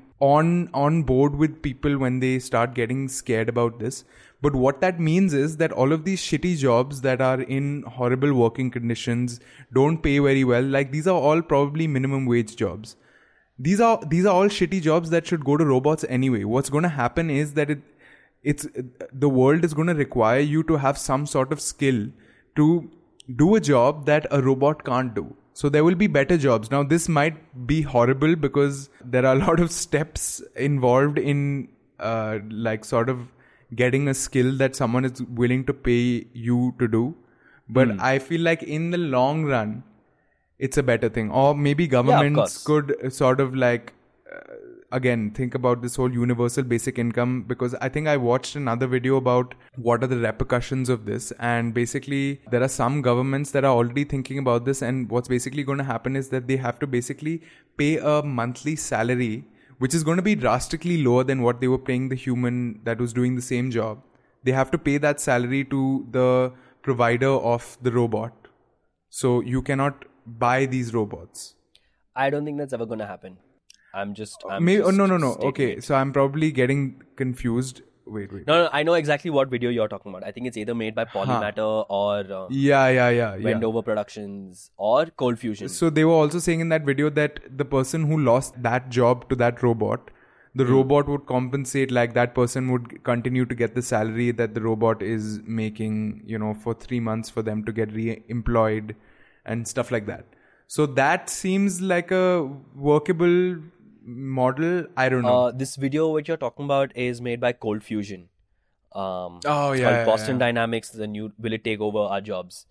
on board with people when they start getting scared about this. But what that means is that all of these shitty jobs that are in horrible working conditions, don't pay very well, these are all probably minimum wage jobs. these are all shitty jobs that should go to robots anyway. What's going to happen is that the world is going to require you to have some sort of skill to do a job that a robot can't do. So there will be better jobs. Now this might be horrible because there are a lot of steps involved in like sort of getting a skill that someone is willing to pay you to do. But I feel like in the long run, it's a better thing. Or maybe governments could sort of like, again, think about this whole universal basic income, because I think I watched another video about what are the repercussions of this. And basically, there are some governments that are already thinking about this. And what's basically going to happen is that they have to basically pay a monthly salary, which is going to be drastically lower than what they were paying the human that was doing the same job. They have to pay that salary to the provider of the robot. So you cannot buy these robots. I don't think that's ever going to happen. No. Okay, so I'm probably getting confused. Wait. No, I know exactly what video you're talking about. I think it's either made by Polymatter or Wendover Productions or Cold Fusion. So they were also saying in that video that the person who lost that job to that robot, the robot would compensate, like that person would continue to get the salary that the robot is making, for 3 months for them to get re-employed and stuff like that. So that seems like a workable model. I don't know. This video which you're talking about is made by Cold Fusion. Boston Dynamics, the new will it take over our jobs?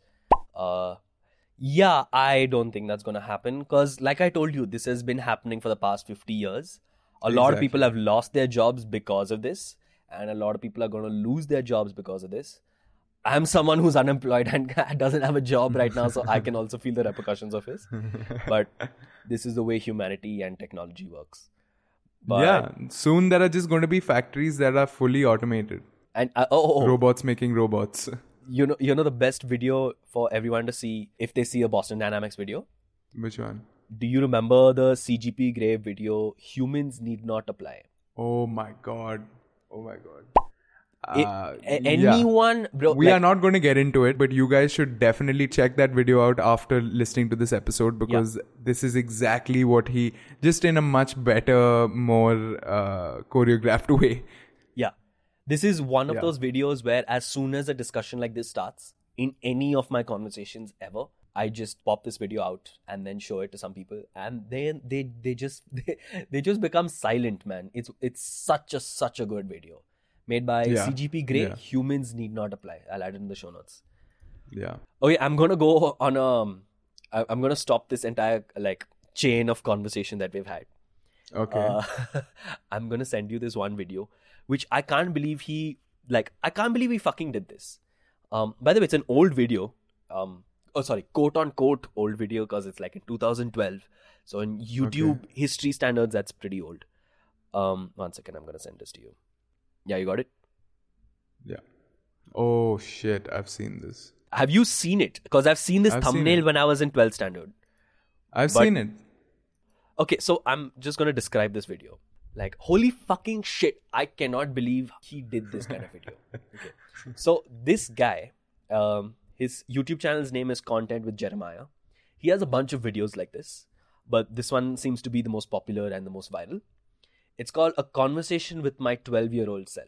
I don't think that's going to happen because, like I told you, this has been happening for the past 50 years. A lot of people have lost their jobs because of this, and a lot of people are going to lose their jobs because of this. I'm someone who's unemployed and doesn't have a job right now, so I can also feel the repercussions of this. But this is the way humanity and technology works. But soon there are just going to be factories that are fully automated. And robots making robots. You know the best video for everyone to see if they see a Boston Dynamics video? Which one? Do you remember the CGP Grey video, Humans Need Not Apply? Oh my god. Anyone, bro. We are not going to get into it, but you guys should definitely check that video out after listening to this episode, because this is exactly what he, just in a much better, more choreographed way. Yeah. This is one of those videos where as soon as a discussion like this starts, in any of my conversations ever, I just pop this video out and then show it to some people, and then they just become silent, man. It's such a good video. Made by CGP Grey, Humans Need Not Apply. I'll add it in the show notes. Yeah. Okay, I'm gonna go on I'm gonna stop this entire chain of conversation that we've had. Okay. I'm gonna send you this one video, which I can't believe he fucking did this. By the way, it's an old video. Quote unquote old video, because it's like in 2012. So in YouTube history standards, that's pretty old. 1 second, I'm gonna send this to you. Yeah, you got it? Yeah. Oh shit, I've seen this. Have you seen it? Because I've seen this thumbnail when I was in 12th standard. I've seen it. Okay, so I'm just going to describe this video. Like, holy fucking shit, I cannot believe he did this kind of video. Okay. So this guy, his YouTube channel's name is Content with Jeremiah. He has a bunch of videos like this, but this one seems to be the most popular and the most viral. It's called A Conversation with My 12-Year-Old Self.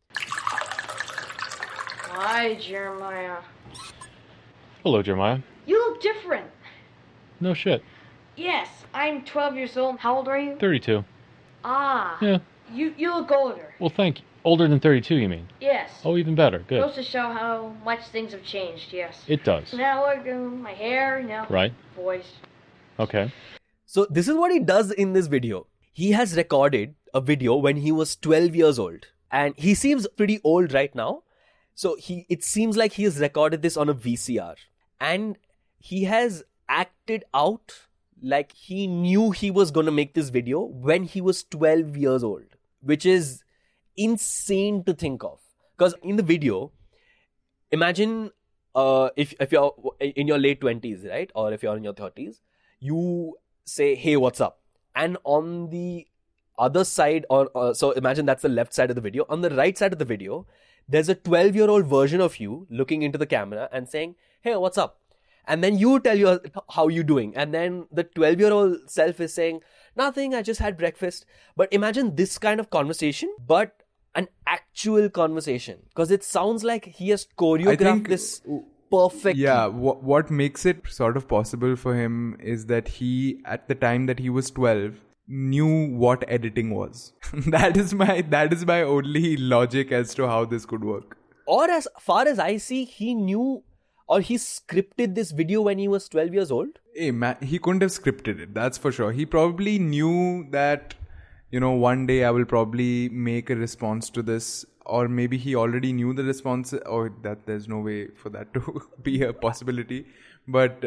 Hi, Jeremiah. Hello, Jeremiah. You look different. No shit. Yes, I'm 12 years old. How old are you? 32. Ah. Yeah. You look older. Well, thank you. Older than 32, you mean? Yes. Oh, even better. Good. Goes to show how much things have changed, yes. It does. Now look at my hair, Right. voice. Okay. So this is what he does in this video. He has recorded a video when he was 12 years old. And he seems pretty old right now. So it seems like he has recorded this on a VCR. And he has acted out like he knew he was going to make this video when he was 12 years old. Which is insane to think of. Because in the video, imagine if you're in your late 20s, right? Or if you're in your 30s, you say, hey, what's up? And on the other side, so imagine that's the left side of the video. On the right side of the video, there's a 12-year-old version of you looking into the camera and saying, hey, what's up? And then you tell you how you doing. And then the 12-year-old self is saying, Nothing, I just had breakfast. But imagine this kind of conversation, but an actual conversation. Because it sounds like he has choreographed this perfectly. Yeah, what makes it sort of possible for him is that he, at the time that he was 12, knew what editing was. that is my only logic as to how this could work. Or as far as I see, he knew or he scripted this video when he was 12 years old. Hey, man, he couldn't have scripted it, that's for sure. He probably knew that, one day I will probably make a response to this. Or maybe he already knew the response, or that there's no way for that to be a possibility. But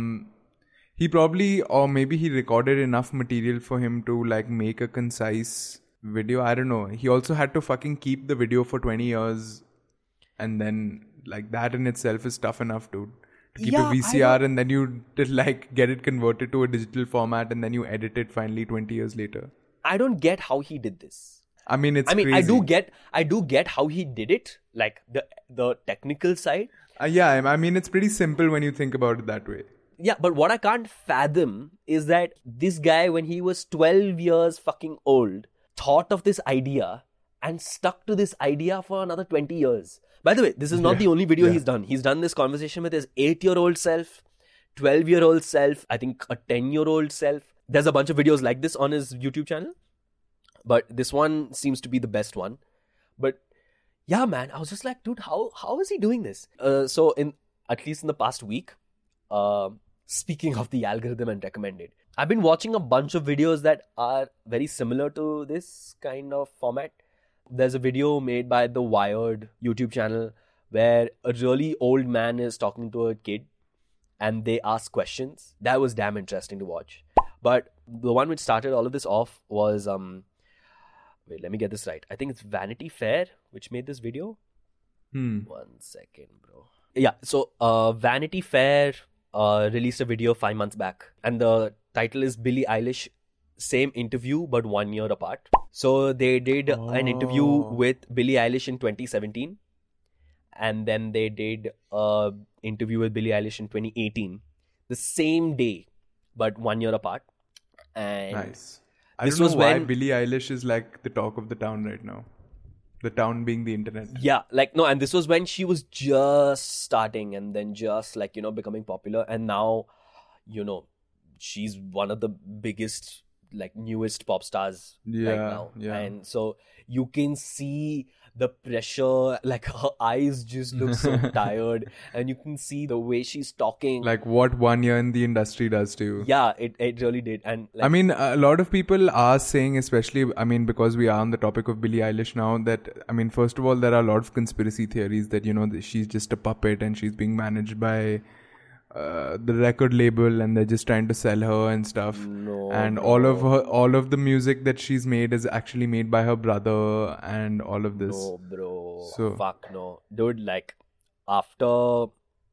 he probably, or maybe he recorded enough material for him to like make a concise video. I don't know. He also had to fucking keep the video for 20 years. And then like that in itself is tough enough to keep a VCR and then you like get it converted to a digital format and then you edit it finally 20 years later. I don't get how he did this. I mean, crazy. I do get how he did it, like the technical side. Yeah, I mean, it's pretty simple when you think about it that way. Yeah, but what I can't fathom is that this guy, when he was 12 years fucking old, thought of this idea and stuck to this idea for another 20 years. By the way, this is not the only video he's done. He's done this conversation with his 8-year-old self, 12-year-old self, I think a 10-year-old self. There's a bunch of videos like this on his YouTube channel. But this one seems to be the best one. But yeah, man, I was just like, dude, how is he doing this? So at least in the past week, speaking of the algorithm and recommended, I've been watching a bunch of videos that are very similar to this kind of format. There's a video made by the Wired YouTube channel where a really old man is talking to a kid and they ask questions. That was damn interesting to watch. But the one which started all of this off was... Wait, let me get this right. I think it's Vanity Fair which made this video. 1 second, bro. Yeah, so Vanity Fair released a video 5 months back. And the title is Billie Eilish, same interview but 1 year apart. So they did an interview with Billie Eilish in 2017. And then they did an interview with Billie Eilish in 2018. The same day, but 1 year apart. And nice. I don't know why Billie Eilish is like the talk of the town right now. The town being the internet. Yeah, and this was when she was just starting and then just becoming popular. And now, she's one of the biggest, newest pop stars right now. Yeah. And so you can see the pressure, her eyes just look so tired. And you can see the way she's talking. Like what 1 year in the industry does to you. Yeah, it really did. And I mean, a lot of people are saying, especially, because we are on the topic of Billie Eilish now, that, first of all, there are a lot of conspiracy theories that, she's just a puppet and she's being managed by the record label and they're just trying to sell her and stuff. All of the music that she's made is actually made by her brother and all of this. No, bro. So, fuck no. Dude, after...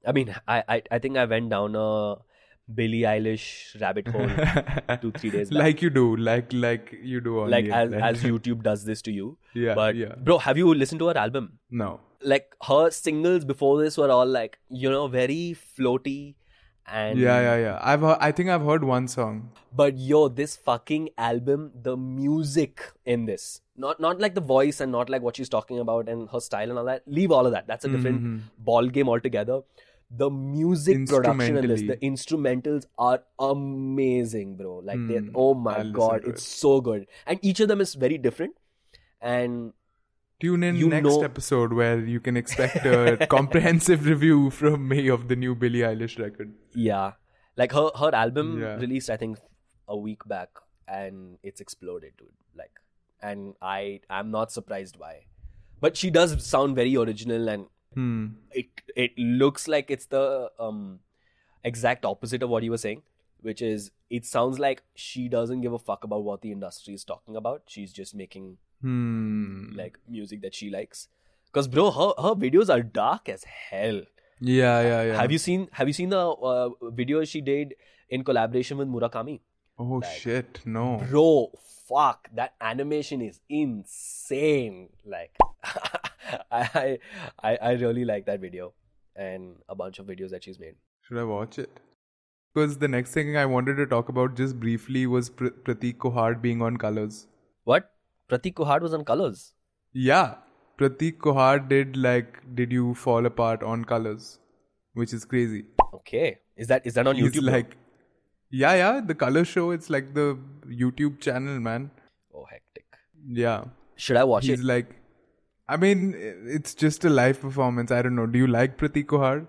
I think I went down a Billie Eilish rabbit hole 2-3 days back. Like you do. Like you do on the as YouTube does this to you. Yeah, but, bro, have you listened to her album? No. Her singles before this were all very floaty and yeah. I think I've heard one song. But this fucking album, the music in this, not like the voice and not like what she's talking about and her style and all that. Leave all of that. That's a different ball game altogether. The music production in this, the instrumentals are amazing, bro. Oh my god, it's so good. And each of them is very different. And tune in next episode where you can expect a comprehensive review from me of the new Billie Eilish record. Yeah. Her album released, I think, a week back and it's exploded, dude. And I'm not surprised why. But she does sound very original and it looks like it's the exact opposite of what you were saying, which is it sounds like she doesn't give a fuck about what the industry is talking about. She's just making music that she likes. Because bro, her videos are dark as hell. Yeah. Have you seen the video she did in collaboration with Murakami? Oh shit, no. Bro, fuck, that animation is insane. I really like that video and a bunch of videos that she's made. Should I watch it? Because the next thing I wanted to talk about just briefly was Pratik Kohad being on Colors. What? Pratik Kohad was on Colors? Yeah. Pratik Kohad did You Fall Apart on Colors, which is crazy. Okay. Is that on He's YouTube? like, yeah, the Color Show. It's like the YouTube channel, man. Oh, hectic. Yeah. Should I watch He's it? like, I mean, it's just a live performance. I don't know. Do you like Pratik Kohad?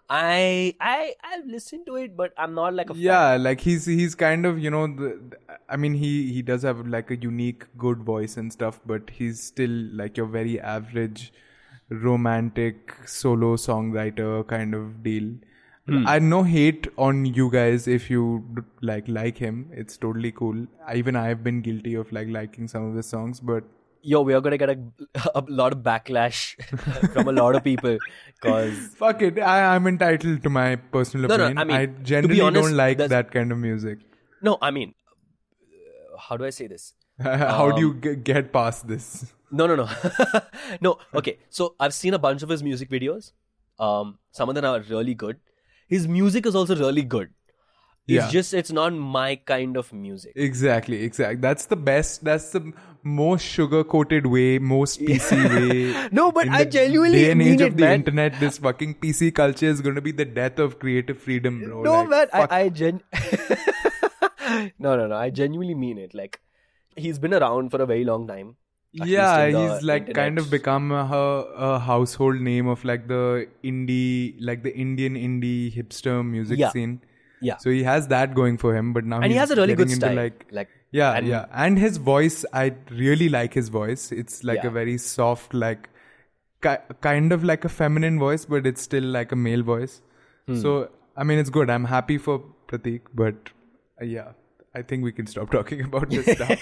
I've listened to it, but I'm not like a fan. Yeah, like he's kind of, you know, he does have like a unique good voice and stuff, but he's still like your very average romantic solo songwriter kind of deal. I no hate on you guys if you like him. It's totally cool. Even I've been guilty of liking some of his songs, but Yo, we are gonna get a lot of backlash from a lot of people because fuck it. I'm entitled to my personal opinion. No, I mean, I to be generally honest, don't like there's- that kind of music. no, I mean, how do I say this? How do you get past this? No. No, okay. So I've seen a bunch of his music videos. Some of them are really good. His music is also really good. It's not my kind of music. Exactly. That's the best. That's the most sugar-coated way, most PC way. No, but In I the genuinely day and mean age it, of the man. internet, this fucking PC culture is going to be the death of creative freedom, bro. No, Like, man, fuck. No. I genuinely mean it. Like, he's been around for a very long time. At Yeah, least in the he's like internet. kind of become a household name of like the indie, like the Indian indie hipster music Yeah. scene. Yeah. So he has that going for him, but now And he he's has a really good getting into style. Yeah. And his voice, I really like his voice. It's like Yeah. a very soft, like kind of like a feminine voice, but it's still like a male voice. So, I mean, it's good. I'm happy for Pratik, but yeah, I think we can stop talking about this stuff.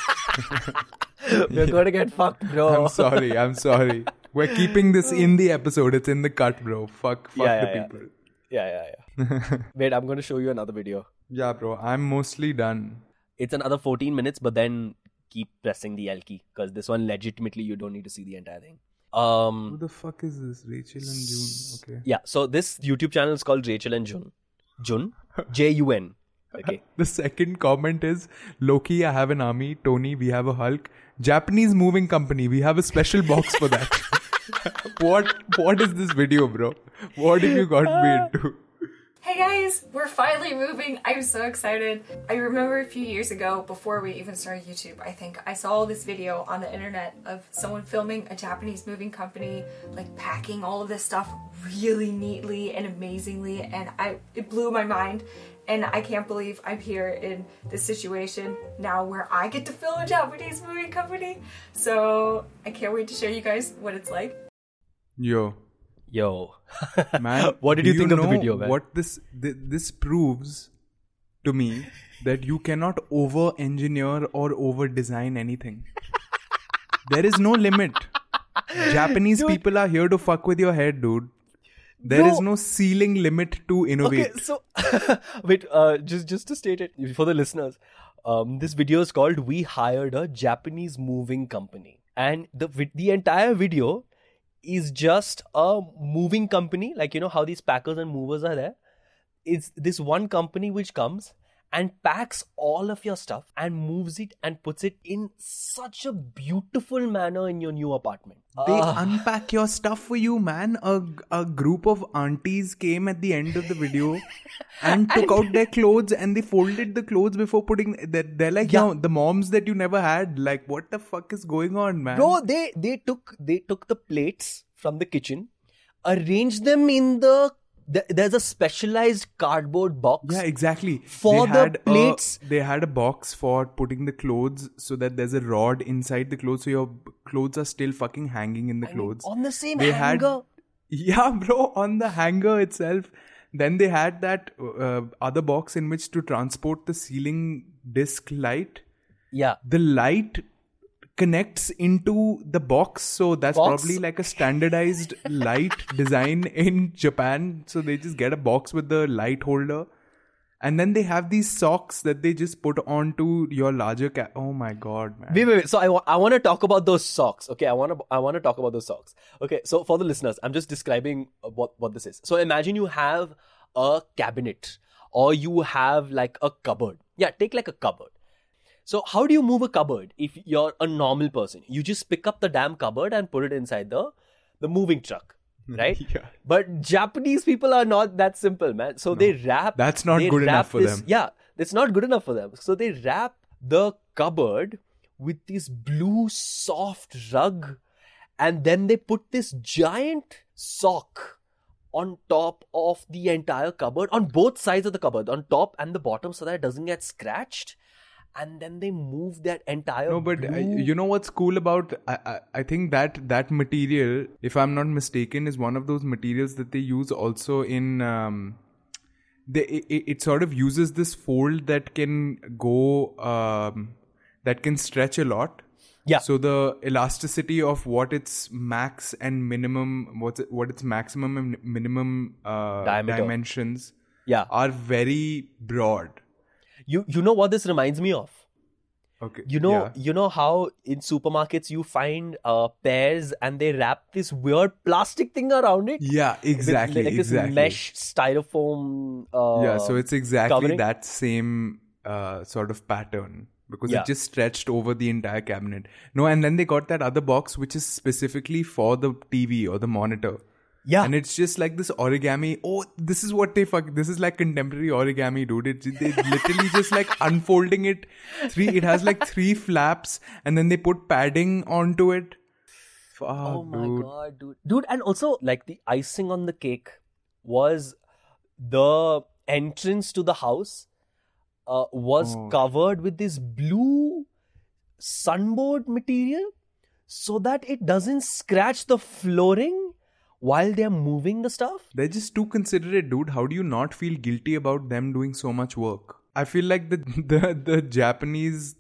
We're going to get fucked, bro. I'm sorry. We're keeping this in the episode. It's in the cut, bro. Fuck Yeah. the people. Yeah. Wait, I'm going to show you another video. Yeah, bro. I'm mostly done. It's another 14 minutes, but then keep pressing the L key because this one legitimately you don't need to see the entire thing. Who the fuck is this? Rachel and June. Okay. Yeah, so this YouTube channel is called Rachel and June. June? J-U-N. Okay. The second comment is, Loki, I have an army. Tony, we have a Hulk. Japanese moving company, we have a special box for that. What is this video, bro? What have you got me into? Hey guys, we're finally moving. I'm so excited. I remember a few years ago, before we even started YouTube, I think, I saw this video on the internet of someone filming a Japanese moving company, like packing all of this stuff really neatly and amazingly, and it blew my mind. And I can't believe I'm here in this situation now where I get to film a Japanese moving company. So I can't wait to show you guys what it's like. Yo. Man, what did you think of the video, man? What this proves to me that you cannot over-engineer or over-design anything. There is no limit. Japanese people are here to fuck with your head, dude. There is no ceiling limit to innovate. Okay, so wait, just to state it for the listeners, this video is called "We Hired a Japanese Moving Company," and the entire video is just a moving company, like you know how these packers and movers are there. It's this one company which comes and packs all of your stuff and moves it and puts it in such a beautiful manner in your new apartment. They unpack your stuff for you, man. A group of aunties came at the end of the video and took out their clothes and they folded the clothes before putting. They're like, Yeah. the moms that you never had. Like, what the fuck is going on, man? Bro, they took the plates from the kitchen, arranged them in there's a specialized cardboard box. Yeah, exactly. For They the had plates. they had a box for putting the clothes so that there's a rod inside the clothes so your clothes are still fucking hanging in the clothes. On the same They hanger. Yeah, bro, on the hanger itself. Then they had that other box in which to transport the ceiling disc light. Yeah. The light connects into the box, so that's probably like a standardized light design in Japan. So they just get a box with the light holder, and then they have these socks that they just put onto your larger oh my god, man. Wait. So I want to talk about those socks. Okay, I want to talk about those socks. Okay, so for the listeners, I'm just describing what this is. So imagine you have a cabinet or you have like a cupboard. Yeah, take like a cupboard. So how do you move a cupboard if you're a normal person? You just pick up the damn cupboard and put it inside the moving truck, right? Yeah. But Japanese people are not that simple, man. So they wrap... That's not good enough for them. Yeah, that's not good enough for them. So they wrap the cupboard with this blue soft rug, and then they put this giant sock on top of the entire cupboard, on both sides of the cupboard, on top and the bottom, so that it doesn't get scratched. And then they move that entire No, but blue... you know what's cool about... I think that material, if I'm not mistaken, is one of those materials that they use also in... It sort of uses this fold that can go... that can stretch a lot. Yeah. So the elasticity of what its max and minimum... what its maximum and minimum dimensions are very broad. You know what this reminds me of? Okay. You know how in supermarkets you find pears and they wrap this weird plastic thing around it? Yeah, exactly. Like this mesh styrofoam yeah, so it's exactly covering. that same sort of pattern. Because it just stretched over the entire cabinet. No, and then they got that other box which is specifically for the TV or the monitor. Yeah. And it's just like this origami. Oh, this is what this is like contemporary origami, dude. They literally just like unfolding it. It has like 3 flaps and then they put padding onto it. Fuck, oh my god, dude. Dude, and also like the icing on the cake was the entrance to the house was covered with this blue sunboard material so that it doesn't scratch the flooring while they're moving the stuff. They're just too considerate, dude. How do you not feel guilty about them doing so much work? I feel like the Japanese,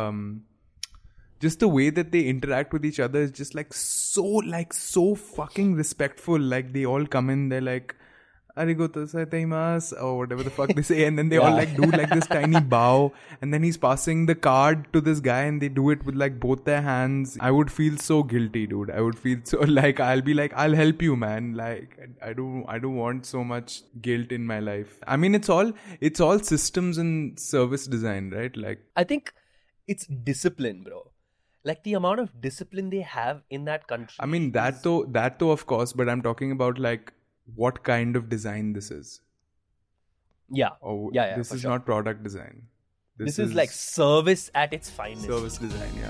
just the way that they interact with each other is just like so fucking respectful. Like they all come in, they're like, arigato gozaimasu, or whatever the fuck they say, and then they all like do like this tiny bow, and then he's passing the card to this guy and they do it with like both their hands. I would feel so guilty, dude. I would feel so like, I'll be like, I'll help you, man. Like I don't want so much guilt in my life. I mean, it's all systems and service design, right? Like I think it's discipline, bro. Like the amount of discipline they have in that country. I mean, that though of course, but I'm talking about like what kind of design this is. Yeah. This is not product design. This is like service at its finest. Service design, yeah.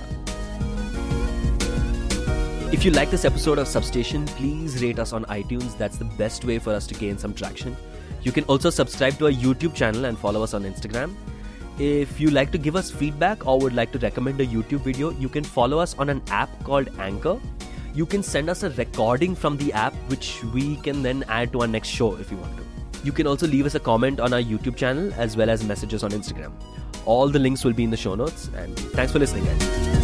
If you like this episode of Substation, please rate us on iTunes. That's the best way for us to gain some traction. You can also subscribe to our YouTube channel and follow us on Instagram. If you like to give us feedback or would like to recommend a YouTube video, you can follow us on an app called Anchor. You can send us a recording from the app, which we can then add to our next show if you want to. You can also leave us a comment on our YouTube channel as well as messages on Instagram. All the links will be in the show notes, and thanks for listening, guys.